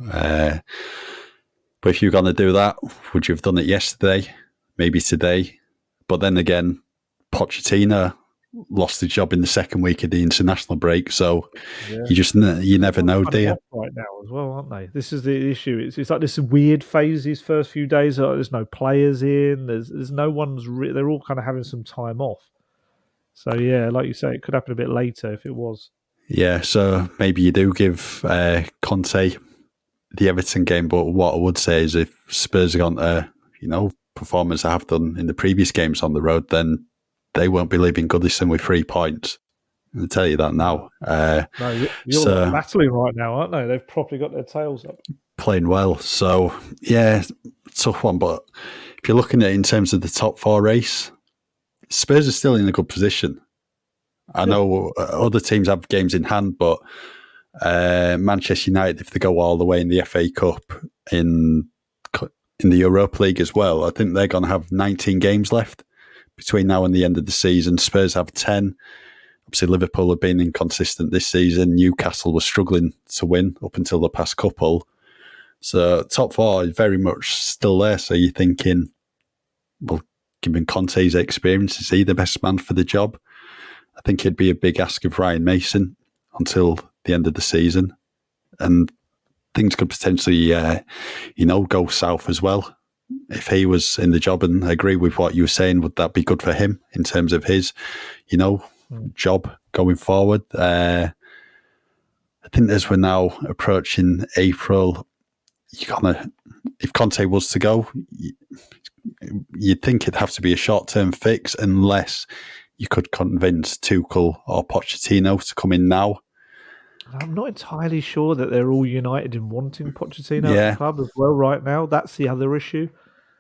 But if you're going to do that, would you have done it yesterday? Maybe today? But then again, Pochettino lost his job in the second week of the international break, so you never know, do you? Right now as well, aren't they? This is the issue. It's like this weird phase these first few days. There's no players in. There's no one's. They're all kind of having some time off. So yeah, like you say, it could happen a bit later if it was. Yeah, so maybe you do give Conte the Everton game, but what I would say is if Spurs are going to, perform as they have done in the previous games on the road, then they won't be leaving Goodison with 3 points. I'll tell you that now. No, you're battling right now, aren't they? They've properly got their tails up. Playing well. So, yeah, tough one. But if you're looking at it in terms of the top 4 race, Spurs are still in a good position. I know other teams have games in hand, but Manchester United, if they go all the way in the FA Cup, in the Europa League as well, I think they're going to have 19 games left between now and the end of the season. Spurs have 10. Obviously, Liverpool have been inconsistent this season. Newcastle was struggling to win up until the past couple. So top 4 is very much still there. So you're thinking, well, given Conte's experience, is he the best man for the job? I think it'd be a big ask of Ryan Mason until the end of the season. And things could potentially, go south as well. If he was in the job, and I agree with what you were saying, would that be good for him in terms of his, job going forward? I think as we're now approaching April, if Conte was to go, you'd think it'd have to be a short-term fix unless you could convince Tuchel or Pochettino to come in now. I'm not entirely sure that they're all united in wanting Pochettino at the club as well right now. That's the other issue.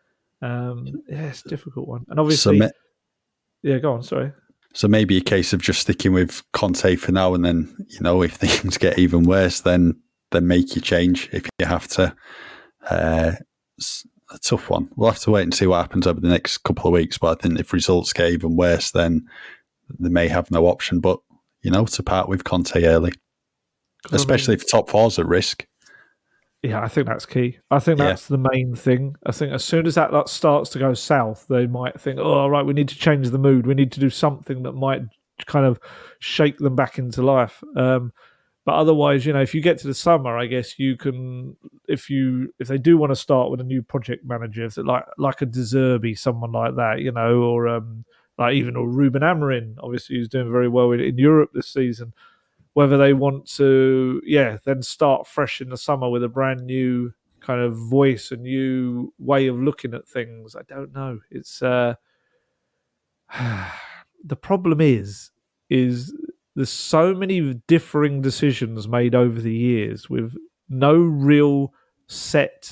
It's a difficult one. And obviously... go on, sorry. So maybe a case of just sticking with Conte for now, and then, if things get even worse, then make your change if you have to. It's a tough one. We'll have to wait and see what happens over the next couple of weeks. But I think if results get even worse, then they may have no option but, to part with Conte early. Especially if top 4's at risk. Yeah, I think that's key. I think that's the main thing. I think as soon as that starts to go south, they might think, oh, all right, we need to change the mood. We need to do something that might kind of shake them back into life. But otherwise, if you get to the summer, I guess you can, if they do want to start with a new project manager, if like a De Zerbi, someone like that, or or Ruben Amorim, obviously who's doing very well in Europe this season. Whether they want to, then start fresh in the summer with a brand new kind of voice, a new way of looking at things, I don't know. It's the problem is there's so many differing decisions made over the years with no real set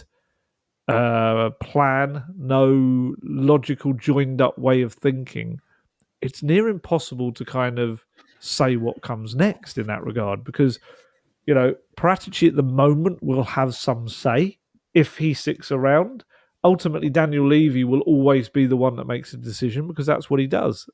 plan, no logical joined up way of thinking. It's near impossible to kind of say what comes next in that regard, because Paratici at the moment will have some say if he sticks around. Ultimately, Daniel Levy will always be the one that makes a decision because that's what he does.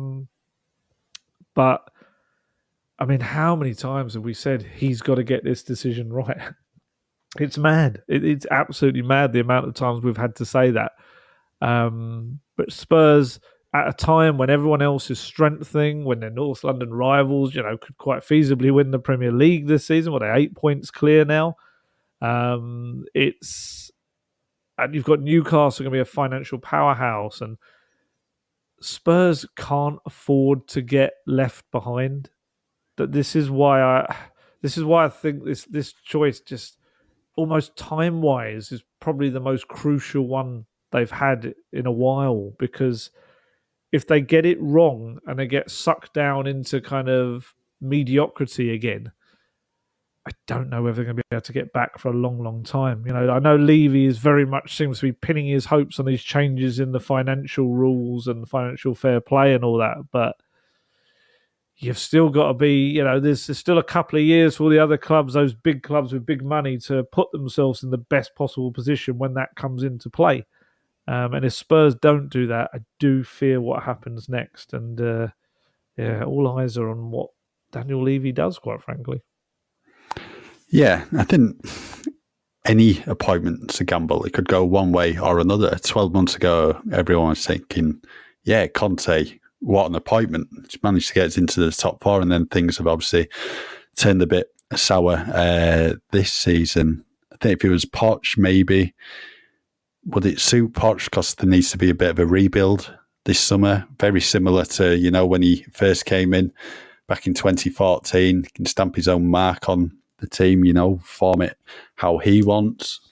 But I mean, how many times have we said he's got to get this decision right? It's mad. It's absolutely mad the amount of times we've had to say that. But Spurs, at a time when everyone else is strengthening, when their North London rivals, could quite feasibly win the Premier League this season, they're 8 points clear now. And you've got Newcastle going to be a financial powerhouse, and Spurs can't afford to get left behind. That this is why I think this choice, just almost time wise, is probably the most crucial one they've had in a while, because if they get it wrong and they get sucked down into kind of mediocrity again, I don't know whether they're going to be able to get back for a long, long time. I know Levy is very much seems to be pinning his hopes on these changes in the financial rules and financial fair play and all that, but you've still got to be, there's still a couple of years for all the other clubs, those big clubs with big money, to put themselves in the best possible position when that comes into play. And if Spurs don't do that, I do fear what happens next. And all eyes are on what Daniel Levy does, quite frankly. Yeah, I think any appointment's a gamble. It could go one way or another. 12 months ago, everyone was thinking, yeah, Conte, what an appointment. He's managed to get us into the top four, and then things have obviously turned a bit sour this season. I think if it was Poch, maybe, would it suit Poch? Because there needs to be a bit of a rebuild this summer. Very similar to, when he first came in back in 2014. He can stamp his own mark on the team, form it how he wants.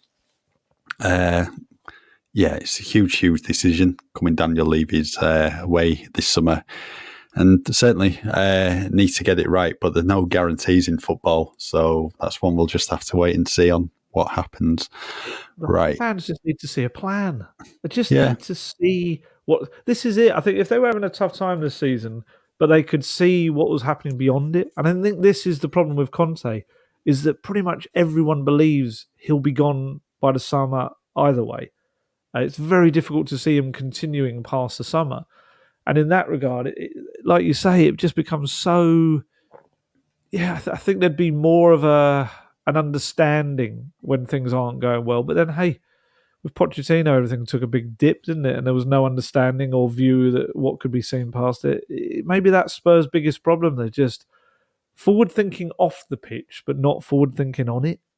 It's a huge decision coming Daniel Levy's way this summer, and certainly needs to get it right, but there's no guarantees in football, so that's one we'll just have to wait and see on what happens. Right. Fans just need to see a plan. They just need to see what... This is it. I think if they were having a tough time this season, but they could see what was happening beyond it, and I think this is the problem with Conte, is that pretty much everyone believes he'll be gone by the summer either way. It's very difficult to see him continuing past the summer. And in that regard, like you say, it just becomes so... Yeah, I think there'd be more of an understanding when things aren't going well. But then, hey, with Pochettino, everything took a big dip, didn't it? And there was no understanding or view that what could be seen past it. Maybe that's Spurs' biggest problem. They're just forward-thinking off the pitch, but not forward-thinking on it.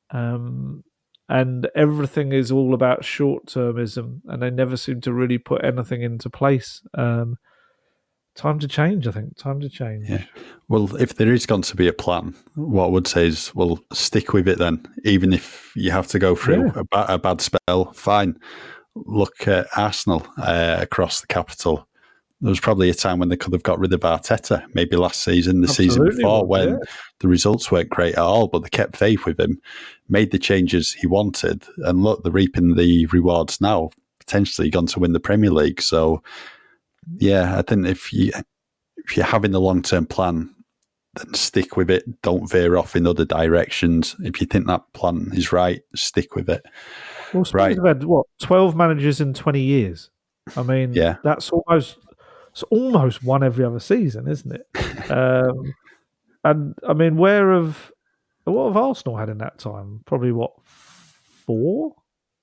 And everything is all about short-termism, and they never seem to really put anything into place. Time to change, I think. Time to change. Yeah. Well, if there is going to be a plan, what I would say is, well, stick with it then. Even if you have to go through a bad spell, fine. Look at Arsenal across the capital. There was probably a time when they could have got rid of Arteta, maybe last season, the season before, when the results weren't great at all, but they kept faith with him, made the changes he wanted, and look, they're reaping the rewards now, potentially gone to win the Premier League. So, yeah, I think if you're having a long-term plan, then stick with it. Don't veer off in other directions. If you think that plan is right, stick with it. Well, Spurs have had, 12 managers in 20 years? I mean, that's almost one every other season, isn't it? And I mean, what have Arsenal had in that time? Probably 4?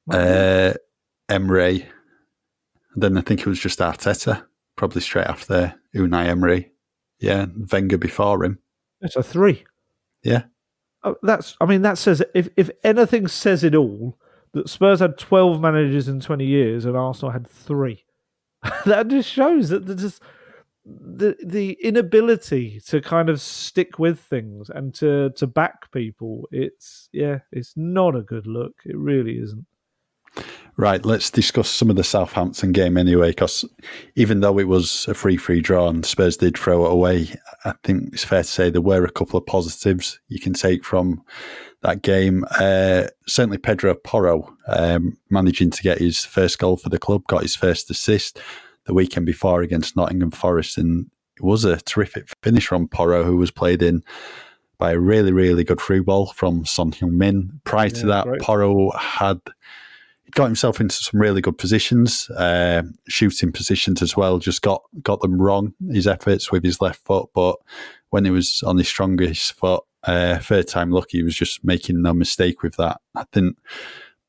Emery. Then I think it was just Arteta, probably straight after Unai Emery. Yeah, Wenger before him. It's a 3. Yeah. That says, if anything says it all, that Spurs had 12 managers in 20 years and Arsenal had 3. That just shows that the inability to kind of stick with things and to back people. It's not a good look. It really isn't. Right, let's discuss some of the Southampton game anyway, because even though it was a 3-3 draw and Spurs did throw it away, I think it's fair to say there were a couple of positives you can take from that game. Certainly Pedro Porro managing to get his first goal for the club, got his first assist the weekend before against Nottingham Forest, and it was a terrific finish from Porro, who was played in by a really, really good through ball from Son Heung-min. Prior to that, great. Porro had got himself into some really good positions, shooting positions as well, just got them wrong, his efforts with his left foot, but when he was on his strongest foot, third time lucky, he was just making no mistake with that. I think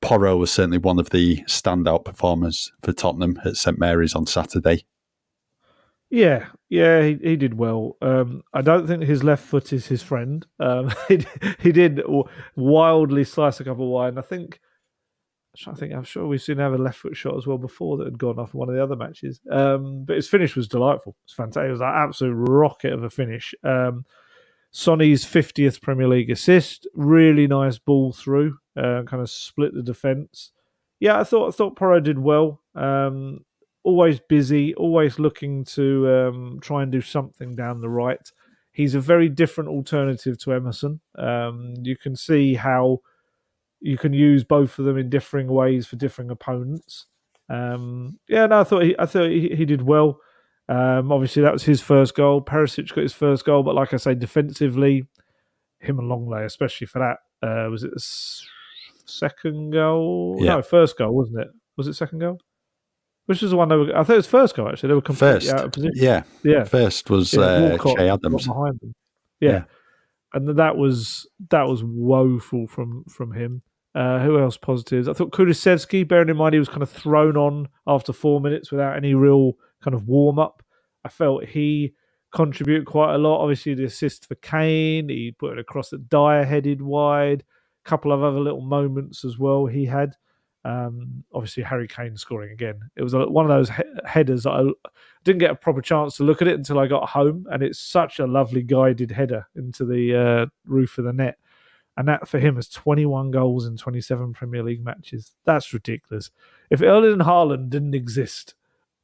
Porro was certainly one of the standout performers for Tottenham at St Mary's on Saturday. Yeah, he did well. I don't think his left foot is his friend. He did wildly slice a couple wide, and I'm sure we've seen him have a left foot shot as well before that had gone off in one of the other matches. But his finish was delightful. It's fantastic. It was an absolute rocket of a finish. Sonny's 50th Premier League assist, really nice ball through, kind of split the defence. Yeah, I thought Porro did well. Always busy, always looking to try and do something down the right. He's a very different alternative to Emerson. You can see how you can use both of them in differing ways for differing opponents. I thought he did well. Obviously, that was his first goal. Perisic got his first goal, but like I say, defensively, him and Longley, especially for that. Was it the second goal? Yeah. No, first goal, wasn't it? Was it second goal? Which was the one I thought it was first goal, actually. They were completely out of position. Yeah. First was Che Adams. Behind them. Yeah. And that was woeful from him. Who else positives? I thought Kulusevski, bearing in mind he was kind of thrown on after 4 minutes without any real kind of warm-up. I felt he contributed quite a lot. Obviously, the assist for Kane. He put it across that Dyer headed wide. A couple of other little moments as well he had. Obviously, Harry Kane scoring again. It was one of those headers that I didn't get a proper chance to look at it until I got home, and it's such a lovely guided header into the roof of the net. And that for him is 21 goals in 27 Premier League matches. That's ridiculous. If Erling Haaland didn't exist,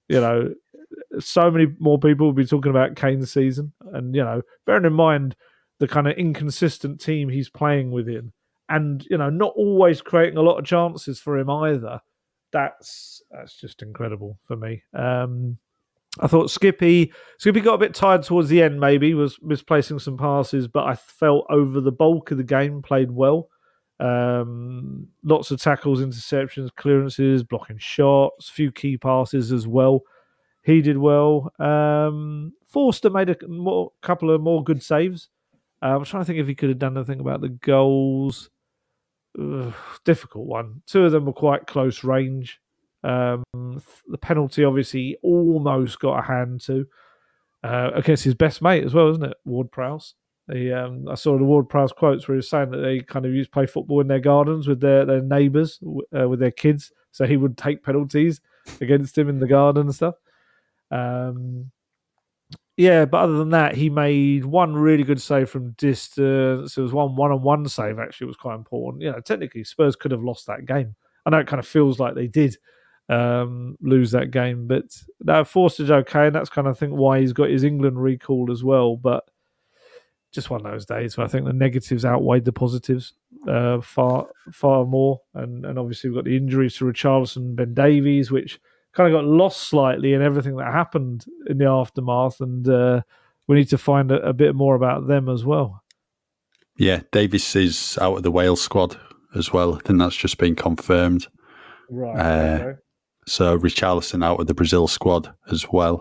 so many more people would be talking about Kane's season. And, bearing in mind the kind of inconsistent team he's playing within, and, not always creating a lot of chances for him either. That's just incredible for me. I thought Skippy got a bit tired towards the end, maybe, was misplacing some passes, but I felt over the bulk of the game played well. Lots of tackles, interceptions, clearances, blocking shots, a few key passes as well. He did well. Forster made a couple of more good saves. I'm trying to think if he could have done anything about the goals. Difficult one. Two of them were quite close range. The penalty obviously almost got a hand to against his best mate as well, isn't it? Ward-Prowse. I saw the Ward-Prowse quotes where he was saying that they kind of used to play football in their gardens with their neighbours, with their kids. So he would take penalties against him in the garden and stuff. But other than that, he made one really good save from distance. It was one-on-one save, actually, was quite important. Technically, Spurs could have lost that game. I know it kind of feels like they did lose that game, but no, Forster's okay, and that's kind of, I think, why he's got his England recall as well. But just one of those days where I think the negatives outweighed the positives far more. And obviously, we've got the injuries to Richarlison, Ben Davies, which kind of got lost slightly in everything that happened in the aftermath, and we need to find a bit more about them as well. Yeah, Davies is out of the Wales squad as well. I think that's just been confirmed. Right. Okay. So Richarlison out of the Brazil squad as well.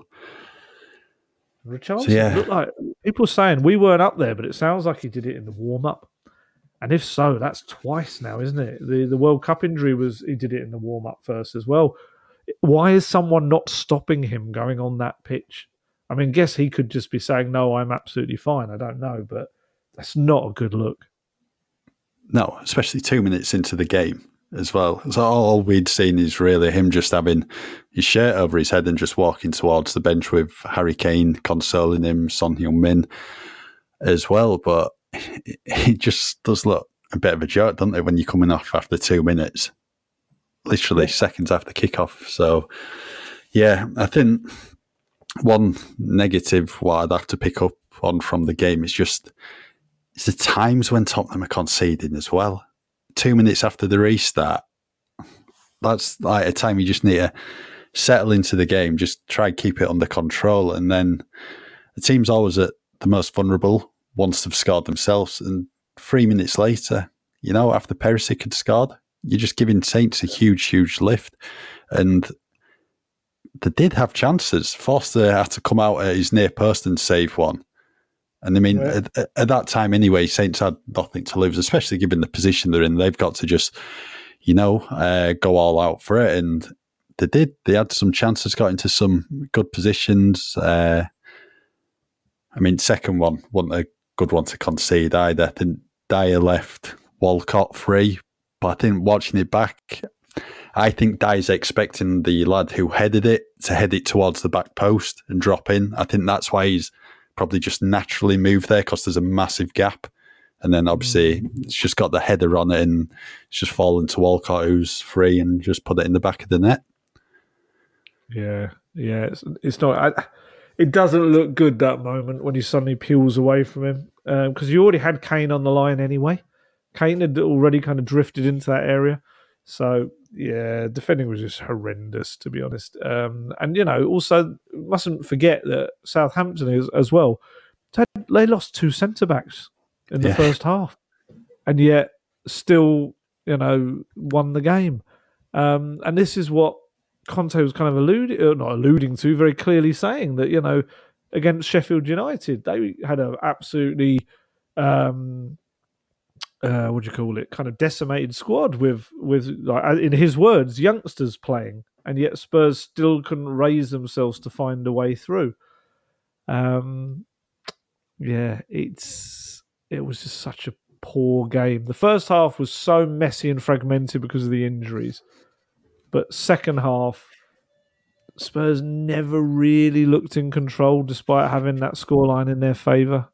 Richarlison looked like, people are saying we weren't up there, but it sounds like he did it in the warm-up. And if so, that's twice now, isn't it? The World Cup injury he did it in the warm-up first as well. Why is someone not stopping him going on that pitch? I mean, guess he could just be saying, no, I'm absolutely fine. I don't know, but that's not a good look. No, especially 2 minutes into the game as well. So all we'd seen is really him just having his shirt over his head and just walking towards the bench with Harry Kane consoling him, Son Heung-min as well. But it just does look a bit of a joke, doesn't it, when you're coming off after 2 minutes? Literally seconds after kickoff. So, yeah, I think one negative what I'd have to pick up on from the game is the times when Tottenham are conceding as well. 2 minutes after the restart, that's like a time you just need to settle into the game, just try and keep it under control. And then the team's always at the most vulnerable once they've scored themselves. And 3 minutes later, after Perisic had scored, you're just giving Saints a huge, huge lift. And they did have chances. Forster had to come out at his near post and save one. And I mean, at that time anyway, Saints had nothing to lose, especially given the position they're in. They've got to just, go all out for it. And they did. They had some chances, got into some good positions. Second one wasn't a good one to concede either. I think Dyer left Walcott free, but I think watching it back, I think Dyer's expecting the lad who headed it to head it towards the back post and drop in. I think that's why he's probably just naturally moved there, because there's a massive gap. And then obviously it's just got the header on it and it's just fallen to Walcott, who's free, and just put it in the back of the net. Yeah. It's not. It doesn't look good, that moment when he suddenly peels away from him, because you already had Kane on the line anyway. Kane had already kind of drifted into that area. So, yeah, defending was just horrendous, to be honest. And, also mustn't forget that Southampton is as well. They lost 2 centre-backs in the first half, and yet still, won the game. And this is what Conte was kind of not alluding to, very clearly saying that, against Sheffield United, they had an absolutely, kind of decimated squad with like, in his words, youngsters playing, and yet Spurs still couldn't raise themselves to find a way through. It was just such a poor game. The first half was so messy and fragmented because of the injuries. But second half, Spurs never really looked in control despite having that scoreline in their favour.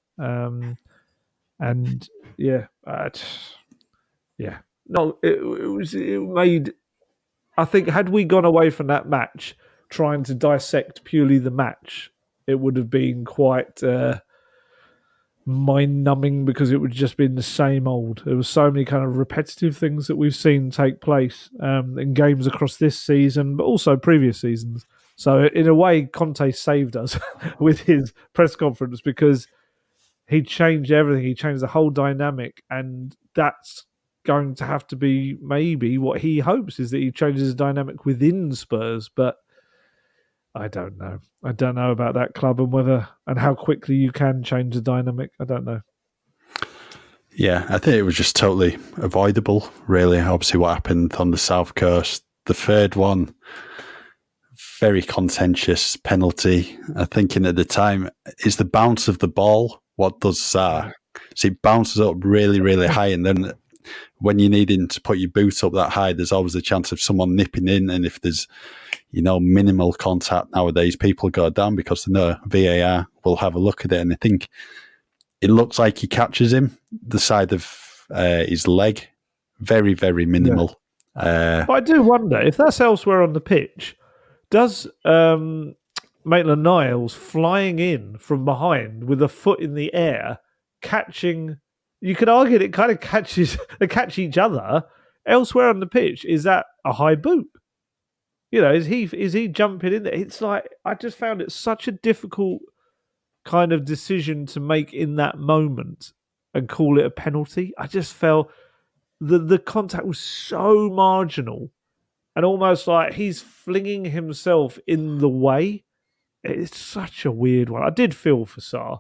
It made... I think had we gone away from that match trying to dissect purely the match, it would have been quite mind-numbing, because it would have just been the same old. There were so many kind of repetitive things that we've seen take place in games across this season, but also previous seasons. So in a way, Conte saved us with his press conference, because he changed everything. He changed the whole dynamic, and that's going to have to be maybe what he hopes, is that he changes the dynamic within Spurs. But I don't know. I don't know about that club and how quickly you can change the dynamic. I don't know. Yeah, I think it was just totally avoidable, really. Obviously, what happened on the South Coast, the third one, very contentious penalty. I'm thinking at the time, is the bounce of the ball what does that? So it bounces up really, really high, and then when you're needing to put your boot up that high, there's always a chance of someone nipping in, and if there's minimal contact nowadays, people go down because they know VAR will have a look at it. And I think it looks like he catches him, the side of his leg, very, very minimal. Yeah. But I do wonder, if that's elsewhere on the pitch, does Maitland-Niles flying in from behind with a foot in the air, catching... You could argue that it kind of they catch each other elsewhere on the pitch. Is that a high boot? Is he jumping in there? It's like, I just found it such a difficult kind of decision to make in that moment and call it a penalty. I just felt the contact was so marginal, and almost like he's flinging himself in the way. It's such a weird one. I did feel for Sarr.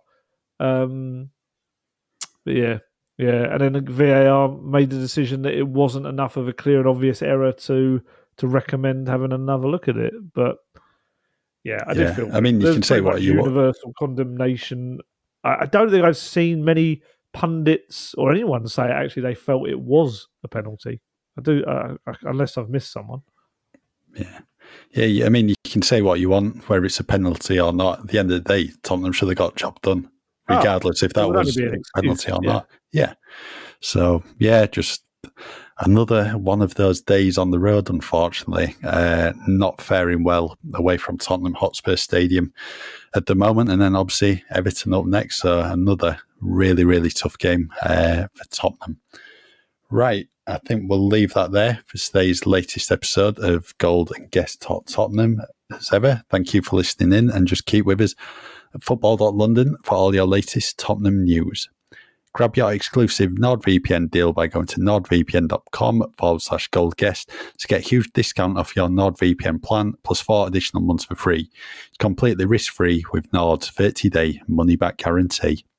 But yeah. And then the VAR made the decision that it wasn't enough of a clear and obvious error to recommend having another look at it. But I did feel. I mean, you can say what you want. Universal condemnation. I don't think I've seen many pundits or anyone say actually they felt it was a penalty. I do, unless I've missed someone. Yeah. I mean, you can say what you want, whether it's a penalty or not. At the end of the day, Tottenham should have got job done, regardless if that was a penalty or not. Yeah. So, just another one of those days on the road, unfortunately. Not faring well away from Tottenham Hotspur Stadium at the moment. And then obviously Everton up next. So another really, really tough game for Tottenham. Right. I think we'll leave that there for today's latest episode of Gold and Guest Talk Tottenham. As ever, thank you for listening in, and just keep with us at football.london for all your latest Tottenham news. Grab your exclusive NordVPN deal by going to nordvpn.com/goldguest to get a huge discount off your NordVPN plan, plus 4 additional months for free. Completely risk-free with Nord's 30-day money-back guarantee.